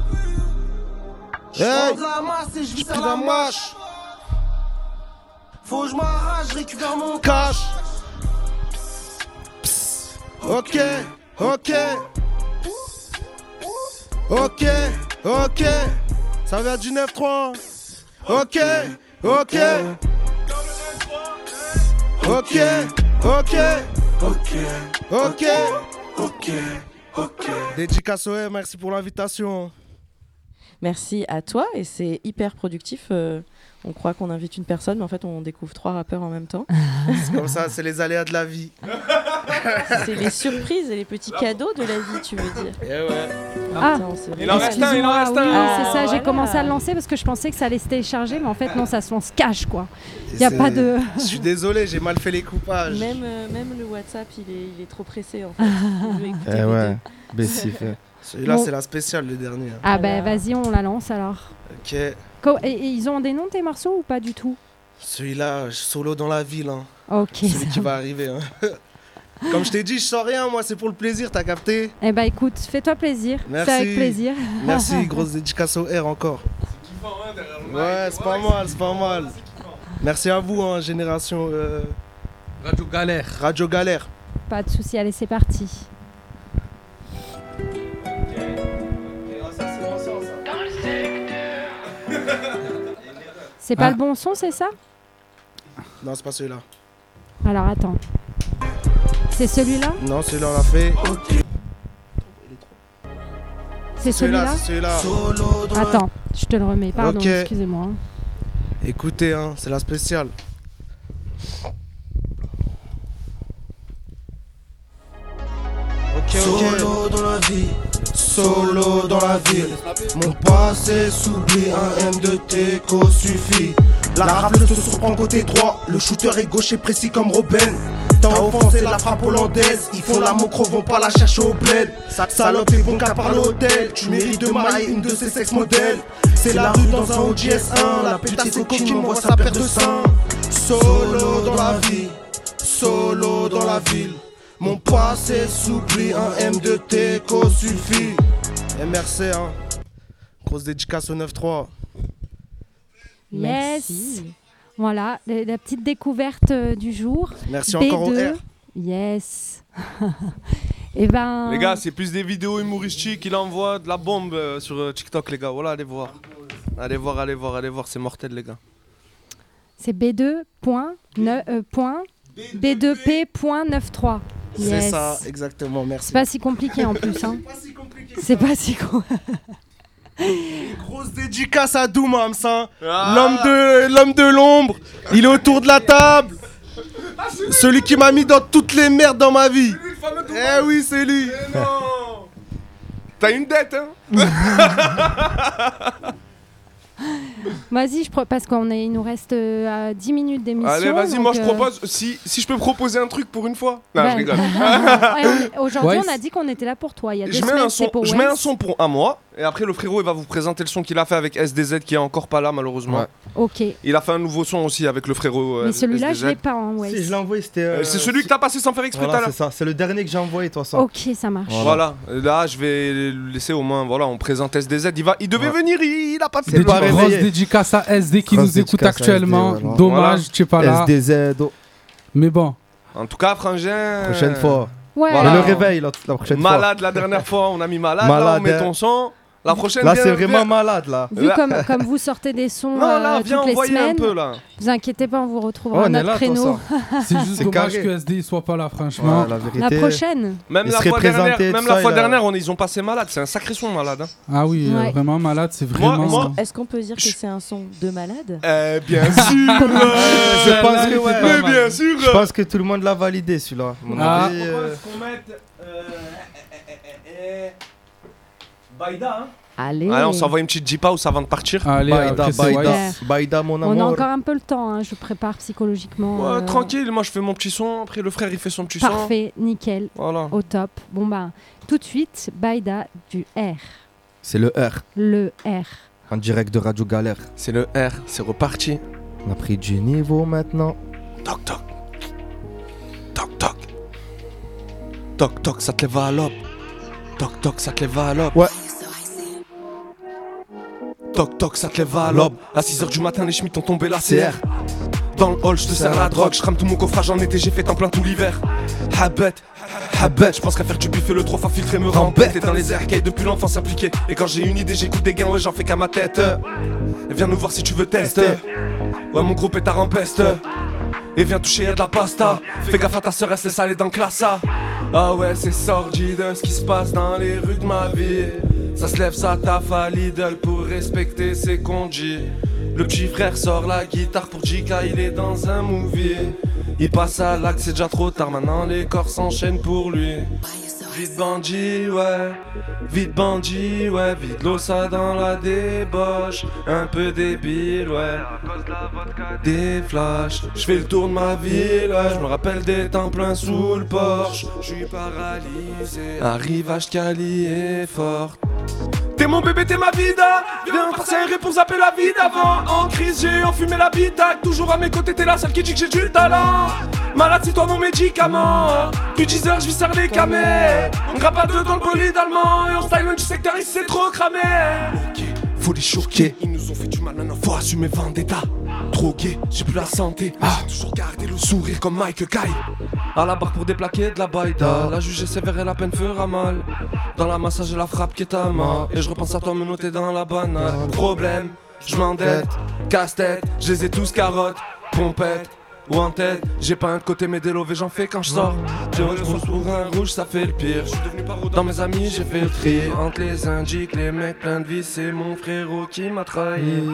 Hey, de la masse et je vis la mâche. Faut que je m'arrache, je récupère mon cash. Psst. Ok. Ça vient du 9-3. Ok. Dédicace OM, merci pour l'invitation. Merci à toi et c'est hyper productif. On croit qu'on invite une personne, mais en fait, on découvre 3 rappeurs en même temps. C'est comme ça, c'est les aléas de la vie. C'est les surprises et les petits cadeaux de la vie, tu veux dire. Eh ouais. Ah, il en reste un. oui, c'est ça, j'ai voilà. commencé à le lancer parce que je pensais que ça allait se télécharger, mais en fait, non, ça se lance cash, quoi. Il n'y a pas de... Je suis désolé, j'ai mal fait les coupages. Même le WhatsApp, il est trop pressé, en fait. Il veut écouter les ouais, deux. Bessif. Celui-là, Bon. c'est la spéciale, le dernier. Hein. Ah bah vas-y, on la lance alors. Ok. Et ils ont des noms tes morceaux ou pas du tout? Celui-là, solo dans la ville. Hein. Ok. Celui qui va arriver. Hein. Comme je t'ai dit, je sens rien, moi, c'est pour le plaisir, t'as capté? Eh bah écoute, fais-toi plaisir. Merci. C'est avec plaisir. Merci, grosse dédicace au R encore. Ouais, c'est pas mal. Merci à vous, hein, génération Radio Galère. Pas de souci, allez, c'est parti. C'est pas le bon son, c'est ça? Non, c'est pas celui-là. Alors attends. C'est celui-là? Non, celui-là, on l'a fait. C'est celui-là? C'est celui-là. Attends, je te le remets. Pardon, Ok. excusez-moi. Écoutez, hein, c'est la spéciale. Solo dans la vie, solo dans la ville. Mon passé s'oublie, un M de Teco suffit. La rafle te surprend côté droit, le shooter est gaucher précis comme Robben. T'as offensé la frappe hollandaise, ils font la mocro, vont pas la chercher au bled. Salope est bon qu'à part l'hôtel, tu mérites de mailler une de ces sex modèles. C'est la rue dans un Audi S1, la pétasse coquine m'envoie sa paire de seins. Solo dans la vie, solo dans la ville. Mon passé s'oublie, un M de Teco suffit. MRC, hein. Grosse dédicace au 9-3. Yes. Merci. Voilà, la petite découverte du jour. Merci encore au B2. R. Yes. Et ben. Les gars, c'est plus des vidéos humoristiques. Il envoie de la bombe sur TikTok, les gars. Voilà, allez voir. Allez voir. C'est mortel, les gars. C'est B2.B2P.93. Yes. C'est ça, exactement, merci. C'est pas si compliqué en plus. Hein. C'est pas si compliqué. Grosse dédicace à Doomams, hein. L'homme de l'ombre. Il est autour de la table. Celui qui m'a mis dans toutes les merdes dans ma vie. Eh oui, c'est lui. Non. T'as une dette, hein. Vas-y, parce qu'il nous reste 10 minutes d'émission. Allez, vas-y, donc, moi je propose. Si je peux proposer un truc pour une fois. Non, bah, je rigole. Aujourd'hui, on a dit qu'on était là pour toi. Il y a 2 semaines, c'est pour Je Waze. mets un son pour un mois. Et après, le frérot, il va vous présenter le son qu'il a fait avec SDZ qui est encore pas là, malheureusement. Ouais. Ok. Il a fait un nouveau son aussi avec le frérot. Mais celui-là, SDZ. je l'ai pas en Waze. Si, je l'ai envoyé, c'était. C'est celui que t'as passé sans faire exprès tout à Voilà, l'heure. c'est ça. C'est le dernier que j'ai envoyé, toi, ça. Ok, ça marche. Voilà. Là, je vais le laisser au moins. Voilà, on présente SDZ. Il devait venir, il a pas fait. C'est pas Grosse réveillé. dédicace à SD qui Grosse nous écoute dédicace à actuellement. SD, voilà. Dommage, tu es pas là. SDZ. Mais bon. En tout cas, Frangin. Prochaine fois. Ouais. Voilà. Mais le réveil, la prochaine fois. Malade la dernière fois, on a mis malade. Malade, Là, on met hein. ton son. La prochaine. Là, viens- c'est vraiment viens- malade, là. Vu comme vous sortez des sons Non, là, viens toutes les envoyer un semaines, peu là. vous inquiétez pas, on vous retrouvera Oh, à on est notre là, créneau. toi, C'est juste C'est dommage carré. que SD soit pas là, franchement. Ouais, la vérité. La prochaine. Même Il la serait fois dernière, présenté, même tout la ça, fois il a- dernière, ils ont passé malade. C'est un sacré son malade. Hein. Ah oui, Ouais. vraiment malade, c'est vraiment. Est-ce qu'on peut dire que c'est un son de malade? Bien sûr. Je pense que ouais. Mais bien sûr. Je pense que tout le monde l'a validé, celui-là. À mon Ah. avis, qu'on mette Baïda, hein. Allez. Allez, on s'envoie une petite deep house avant de partir. Allez, Baïda, après, c'est Baïda, Waze. Baïda, mon On a amour. encore un peu le temps, hein, je prépare psychologiquement. Ouais, tranquille, moi je fais mon petit son. Après, le frère il fait son petit son. Parfait, nickel, Voilà. au top. Bon bah, tout de suite, Baïda du R. C'est le R, Le R. en direct de Radio Galère. C'est le R, c'est reparti. On a pris du niveau maintenant. Toc toc. Toc toc. Toc toc, ça te lève à l'aube. Toc toc, ça te lève à l'aube. Ouais. Toc toc, ça te lève à l'aube. À 6h du matin, les schmitts ont tombé la CR. CR. Dans le hall, je te sers la drogue. Je crame tout mon coffrage en été, j'ai fait en plein tout l'hiver. Habet, je pense qu'à faire du buffet, le 3 fois filtré me rend bête. Et dans les arcades depuis l'enfance impliquée. Et quand j'ai une idée, j'écoute des gains, ouais, j'en fais qu'à ma tête. Et viens nous voir si tu veux tester. Ouais, mon groupe est à rempeste. Et viens toucher, y'a de la pasta. Fais gaffe à ta sœur, elle se laisse aller dans Classa. Ah ouais, c'est sordide ce qui se passe dans les rues de ma vie. Ça se lève, ça taffe à Lidl pour respecter ses congés. Le petit frère sort la guitare pour Jika, il est dans un movie. Il passe à l'acte, c'est déjà trop tard, maintenant les corps s'enchaînent pour lui. Vite bandit, ouais, vite l'ossa dans la débauche. Un peu débile, ouais, des flashs. J'fais le tour de ma ville, ouais, j'me rappelle des temps pleins sous le porche. J'suis paralysé, arrivage Cali est forte. T'es mon bébé, t'es ma vida. Viens par serrer pour zapper la vie d'avant. En crise, j'ai enfumé l'habitacle. Toujours à mes côtés, t'es la seule qui dit que j'ai du talent. Malade, c'est toi mon médicament. Plus 10 heures, je vis serre les camés. On grappe à deux dans le bolide allemand. Et on style du secteur, ici c'est trop cramé. Ok, faut les choquer. Ils nous ont fait du mal, maintenant faut assumer vendetta. Drogué, j'ai plus la santé. J'ai toujours gardé le sourire comme Mike Kai. À la barre pour déplaquer de la baïda. La juge est sévère et la peine fera mal. Dans la massage et la frappe qui est à main. Et je repense à toi me noter dans la banane. Problème, je m'endette. Casse-tête, je les ai tous carottes. Pompette ou en tête, j'ai pas un de côté mais des lovés j'en fais quand je sors. J'ai rouge pour un rouge, ça fait le pire. Je suis devenu paro dans mes amis, j'ai fait le tri. Entre les indiques, les mecs plein de vie, c'est mon frérot qui m'a trahi.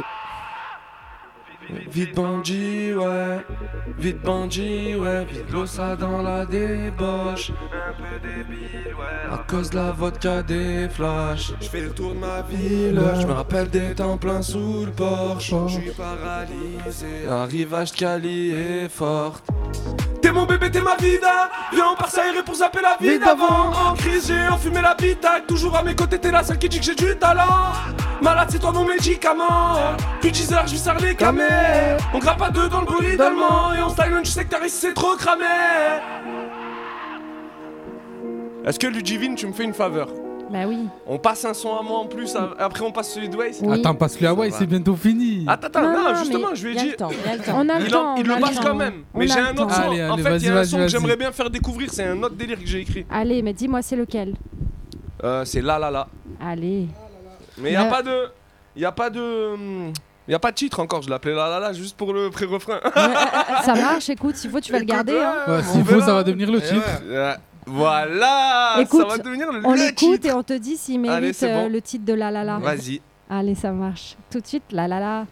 Vite bandit, ouais, vite l'ossa dans la débauche. Un peu débile, ouais, à cause de la vodka des flashs. Je fais le tour de ma ville, je me rappelle des temps pleins sous le porche. Je suis paralysé, arrivage Cali est forte. T'es mon bébé, t'es ma vida. Viens on part s'aérer pour zapper la vie d'avant. En crise, j'ai enfumé l'habitacle. Toujours à mes côtés, t'es la seule qui dit que j'ai du talent. Malade, c'est toi mon médicament. Plus 10 heures, je vis serre les camés. On grappe à deux dans le bolide allemand. Et on style du secteur, ici c'est trop cramé. Est-ce que Ludivine, tu me fais une faveur? Bah oui. On passe un son à moi en plus, après on passe celui de Waze. Oui. Attends, passe-le à Way, c'est bientôt fini. Attends, non, justement, mais je lui ai y a dit. le temps, y a le temps. On a le temps. Il on a le passe temps. quand même. On Mais a j'ai le un temps. autre son. Allez, En allez, fait, il y a un vas-y, son que vas-y. j'aimerais bien faire découvrir. C'est un autre délire que j'ai écrit. Allez, mais dis-moi, c'est lequel? C'est La La La. Allez. Mais il n'y a pas de. Il n'y a pas de titre encore. Je l'appelais La La La juste pour le pré-refrain. Ça marche, écoute, s'il faut, tu vas le garder. Hein. Ouais, s'il faut, ça va devenir le titre. Voilà. Écoute, ça va devenir On le l'écoute titre. et on te dit s'il Allez, mérite c'est bon. le titre de La La La. Vas-y. Allez, ça marche. Tout de suite, La La La.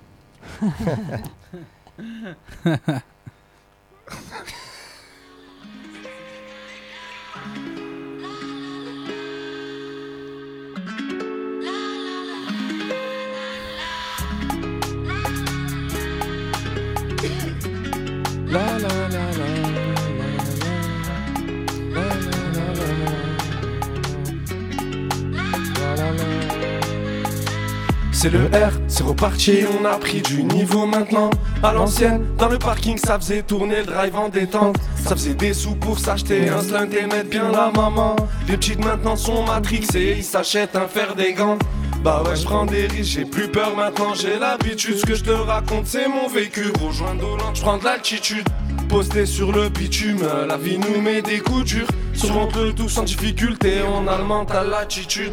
C'est le R, c'est reparti, on a pris du niveau maintenant. À l'ancienne, dans le parking, ça faisait tourner le drive en détente. Ça faisait des sous pour s'acheter un sling et mettre bien la maman. Les petites maintenant sont matrixées, ils s'achètent un fer des gants. Bah ouais, je prends des risques, j'ai plus peur maintenant, j'ai l'habitude. Ce que je te raconte, c'est mon vécu. Rejoindre Hollande, je prends de l'altitude. Posté sur le bitume, la vie nous met des coups durs. Surmonte le tout sans difficulté, on a le mental, l'attitude.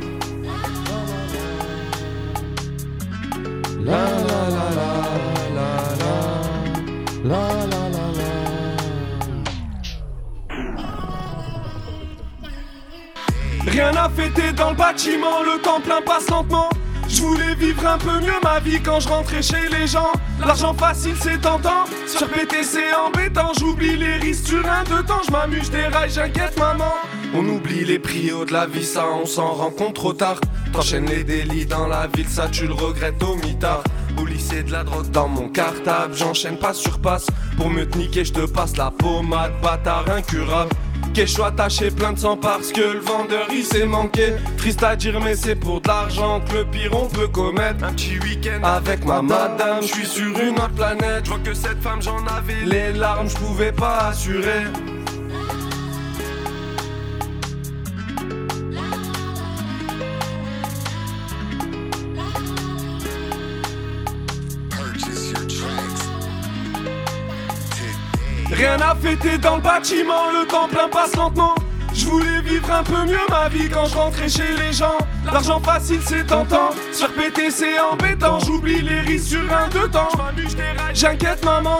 La la la la la la la la la. Rien à fêter dans le bâtiment, le temps plein passe lentement. Je voulais vivre un peu mieux ma vie quand je rentrais chez les gens. L'argent facile c'est tentant, sur PT c'est embêtant. J'oublie les risques sur un deux temps, je m'amuse des rails, j'inquiète maman. On oublie les prios de la vie, ça on s'en rend compte trop tard. T'enchaînes les délits dans la ville, ça tu le regrettes au mitard. Au lycée de la drogue dans mon cartable, j'enchaîne pas sur passe. Pour mieux te niquer, je te passe la pommade, bâtard incurable. Qu'est-ce attaché plein de sang parce que le vendeur il s'est manqué. Triste à dire mais c'est pour de l'argent que le pire on peut commettre. Un petit week-end avec ma madame, je suis sur une autre planète. Je vois que cette femme j'en avais les larmes, je pouvais pas assurer. Rien à fêter dans le bâtiment, le temps plein passe lentement. Je voulais vivre un peu mieux ma vie quand je rentrais chez les gens. L'argent facile c'est tentant, se faire péter c'est embêtant. J'oublie les risques sur un deux temps, je m'amuse des rails, j'inquiète maman.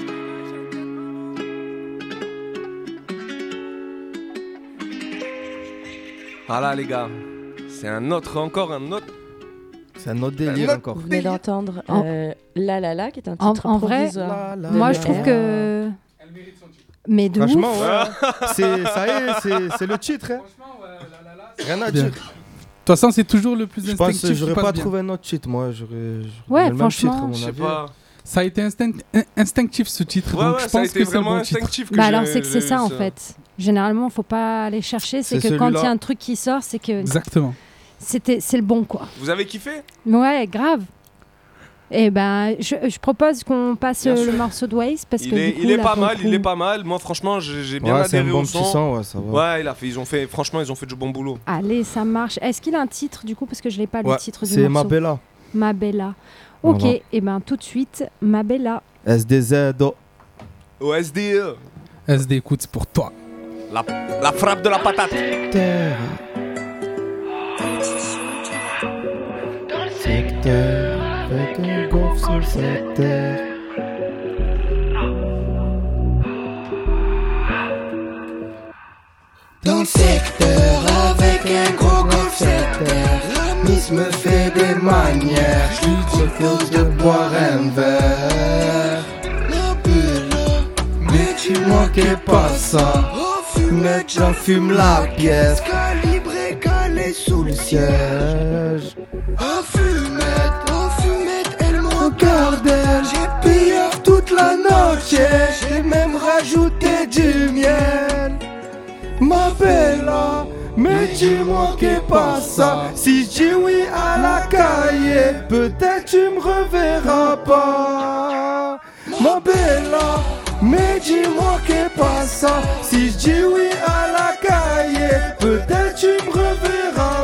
Voilà les gars, c'est encore un autre. C'est un autre délire encore. Vous venez d'entendre La La La, qui est un En titre vrai, provisoire. moi je trouve que. Mais de Franchement, ouf. ouais. Ça y est, c'est le titre. Hein. Rien à Bien. dire. De toute façon, c'est toujours le plus Je pense instinctif que qui j'aurais passe pas bien. trouvé un autre titre, moi. J'aurais Ouais, le même franchement. titre, à mon Je sais avis. pas. Ça a été instinctif ce titre, Ouais, donc ouais, je ça a pense été que c'est le vraiment bon titre. instinctif. Bah alors c'est que c'est ça en fait. Généralement, faut pas aller chercher. C'est C'est que quand il y a celui-là. un truc qui sort, c'est que Exactement. c'est le bon quoi. Vous avez kiffé? Ouais, grave. Et ben, je propose qu'on passe Bien le sûr. morceau de Waze parce que du coup, Il est là, pas pour le mal, coup- il est pas mal. Moi franchement, j'ai bien Ouais, c'est un adhéré bon au petit son. son, ouais, ça va. Ouais, ils ont fait du bon boulot. Allez, ça marche. Est-ce qu'il a un titre du coup parce que je l'ai pas le Ouais, titre du c'est morceau. Ma Bella. Ma Bella. Ok, Voilà. et ben tout de suite, Ma Bella. SDZ. OSDE, SD, écoute, c'est pour toi. la frappe de la patate. Terre. Secteur. Avec un golf sur le secteur. Dans le secteur, avec un gros golf secteur, la miss me fait des manières. Je lui propose de boire un verre. La bulle, mais dis-moi qu'est pas ça. Mec, j'en fume la pièce, calibrée, calée sous le siège. En fumette, elle me regardait. J'ai pillé toute la noche, j'ai même rajouté du miel. Ma bella, mais dis-moi qu'est pas ça. Si je dis oui à la cahier, peut-être tu me reverras pas. Ma bella, mais dis-moi qu'est pas ça. Si je dis oui à la cahier, peut-être tu me reverras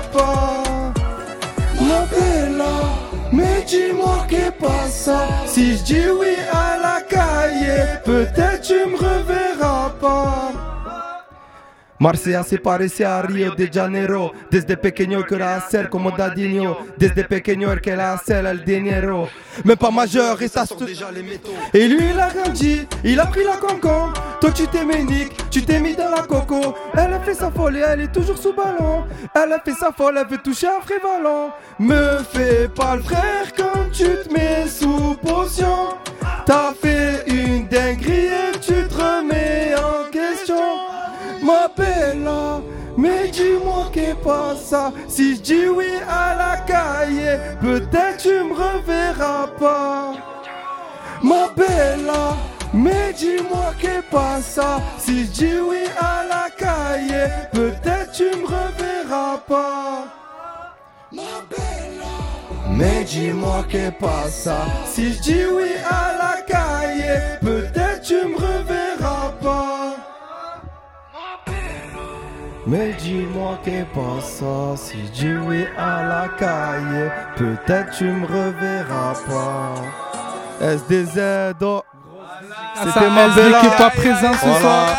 dis-moi qu'est pas ça. Si je dis oui à la calle, peut-être tu me reverras pas. Marsella se parece a Rio de Janeiro. Desde pequeño quiero hacer como Dadinho. Desde pequeño el que la hacer el dinero. Même pas majeur et ça se... Et lui il a grandi, il a pris la concombre. Toi tu t'es ménique, tu t'es mis dans la coco. Elle a fait sa folie, elle est toujours sous ballon. Elle a fait sa folie, elle veut toucher un vrai ballon. Me fais pas le frère quand tu te mets sous potion. T'as fait une dinguerie et tu te remets en question. Ma bella, mais dis-moi qu'est pas ça. Si je dis oui à la calle, peut-être tu me reverras pas. Ma bella, mais dis-moi qu'est pas ça. Si je dis oui à la calle, peut-être tu me reverras pas. Ma bella, mais dis-moi qu'est pas ça. Si je dis oui à la calle, peut-être tu me reverras pas. Mais dis-moi qu'est pas ça. Si je dis oui à la calle, peut-être tu me reverras pas. SDZ, oh. C'était ma SD qui est pas présent ce soir.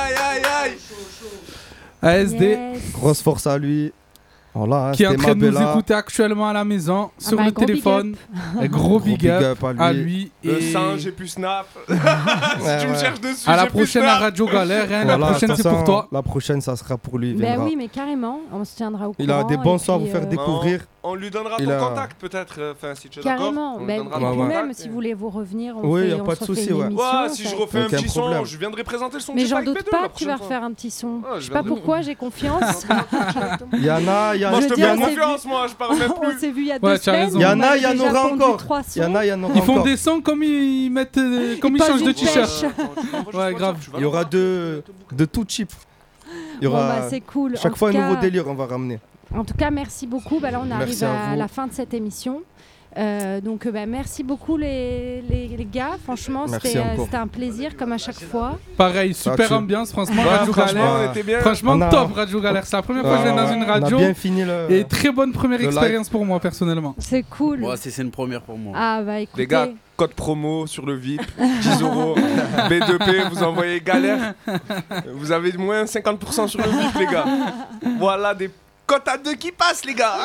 ASD. Yes. Grosse force à lui. Voilà, Qui est en c'était train de nous Mabella. écouter actuellement à la maison, sur bah, le gros téléphone. Un gros big up à lui. Le Et singe, j'ai plus Snap. Si Ouais, tu me ouais. cherches dessus, à la j'ai plus prochaine à Snap. Radio Galère, hein, Voilà, la prochaine de c'est toute pour façon, toi. La prochaine, ça sera pour lui. il Ben viendra. oui, mais carrément, on se tiendra au courant. Il a des bons et sons à vous puis, faire découvrir. On lui donnera Il ton a- contact peut-être, enfin si tu es d'accord. Carrément. On lui Ben, donnera et ton puis contact. même, si vous voulez vous revenir, on Oui, fait, y a on pas se de refait souci, une ouais. émission, Ouais, si ça- je refais un Aucun petit problème. son, je viendrai présenter le son Mais du j'en Spike doute P2 pas la que tu vas prochaine fois. refaire un petit son. Ouais, Je sais pas pourquoi, j'ai confiance. Il y en a, il y en Moi a. je te dire, fais on s'est confiance, moi je parle même On plus. s'est vu il y a Ouais, 2 tu as semaines. raison. Il y en on a, il y en déjà aura pondu encore. 3 Il y en a, il y en aura Ils font encore. des sons comme ils mettent comme ils posent changent de une t-shirt. pêche. Ouais, grave. Il y aura de tout type. Il y Bon, aura bah, c'est cool. chaque En fois un tout nouveau cas- délire, on va ramener. En tout cas, merci beaucoup. Bah, là, on arrive Merci à à vous. la fin de cette émission. Donc, bah, merci beaucoup les gars. Franchement, Merci c'était encore. c'était un plaisir comme à chaque fois. Pareil, super tu- ambiance, franchement, Ouais, Radio franchement, Galère. on était bien. Franchement, On a- top Radio Galère. C'est la première fois que je viens dans une On a radio. bien fini le. Et très bonne première Le expérience pour moi, personnellement. C'est cool. Moi, c'est une première pour moi. Ah, bah écoutez. Les gars, code promo sur le VIP, 10 €. B2P, vous envoyez galère. Vous avez moins 50% sur le VIP, les gars. Voilà des cotes à 2 qui passent, les gars.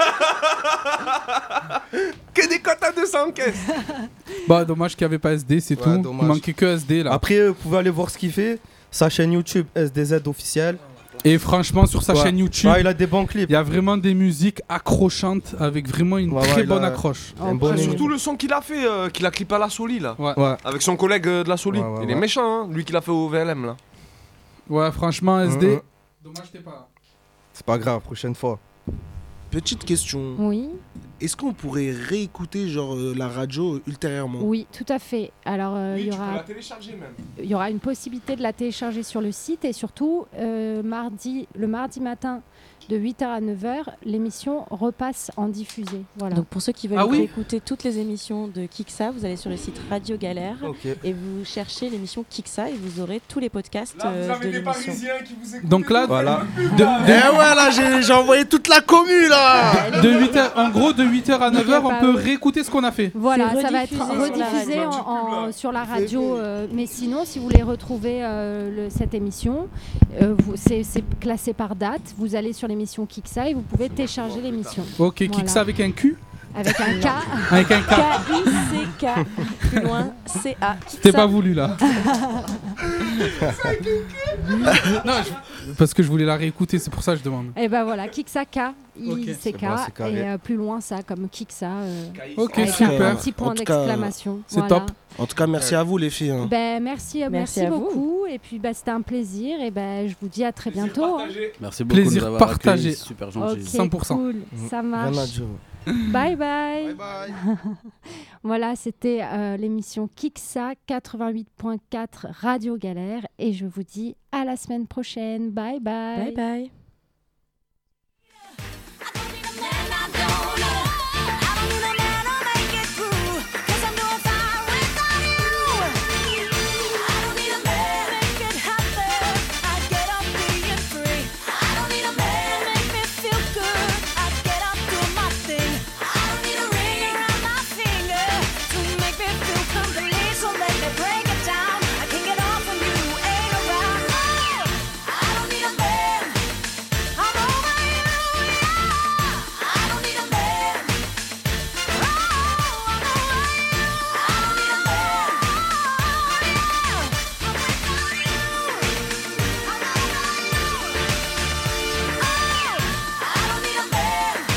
Que des cotes à 200 en caisse. Bah, dommage qu'il n'y avait pas SD, c'est Ouais, tout. dommage. Il manquait que SD là. Après, vous pouvez aller voir ce qu'il fait. Sa chaîne YouTube SDZ officielle. Et franchement, sur sa Ouais. chaîne YouTube, Ah, il a des bons clips. il y a vraiment des musiques accrochantes avec vraiment une Ouais, très il bonne a- accroche. Un bon Ok. émi- Surtout le son qu'il a fait, qu'il a clippé à la Soli, là. Ouais. Ouais. Avec son collègue de la Soli. Ouais, ouais, Il est ouais. méchant, hein, lui qui l'a fait au VLM, là. Ouais, franchement, SD. Mhm. Dommage, t'es pas là. C'est pas grave, prochaine fois. Petite question. Oui, Est-ce qu'on pourrait réécouter genre la radio ultérieurement? oui, tout à fait. Alors, Oui, il y tu peux aura la télécharger même. il y aura une possibilité de la télécharger sur le site et surtout le mardi matin de 8h à 9h, l'émission repasse en diffusée. Voilà. Donc pour ceux qui veulent Ah oui écouter toutes les émissions de Kiksa, vous allez sur le site Radio Galère Ok. et vous cherchez l'émission Kiksa et vous aurez tous les podcasts Là, vous de avez des l'émission. Parisiens qui vous écoutent. Donc là, Voilà. de, Eh ouais, là, j'ai envoyé toute la commu là. de 8h, en gros, de 8h à 9h, on Bah peut oui. réécouter ce qu'on a fait. Voilà, C'est ça va être rediffusé sur la rediffusé radio. sur la radio. Mais sinon, si vous voulez retrouver cette émission, c'est classé par date. Vous allez sur l'émission Kiksa et vous pouvez télécharger l'émission. Ok, Voilà. kick ça avec un Q, Avec un K. avec un K. K-I-C-K, plus loin, C-A. T'es pas voulu là. Non, parce que je voulais la réécouter, c'est pour ça que je demande. Et ben voilà, Kiksa K, I-C-K, C'est bon, c'est carré. et plus loin ça, comme Kiksa, Ok, avec super. un petit point En tout cas, d'exclamation. c'est Voilà. top. En tout cas, merci à vous les filles. hein. Ben, merci à vous. beaucoup. Et puis c'était un plaisir. Et ben, je vous dis à très bientôt. hein. Merci beaucoup Plaisir de nous avoir partagé. accueillis, super gentil. Ok, 100%. cool, ça Rien à marche. dire. Bye bye. Bye bye. Voilà, c'était l'émission Kiksa 88.4 Radio Galère. Et je vous dis à la semaine prochaine. Bye bye. Bye bye.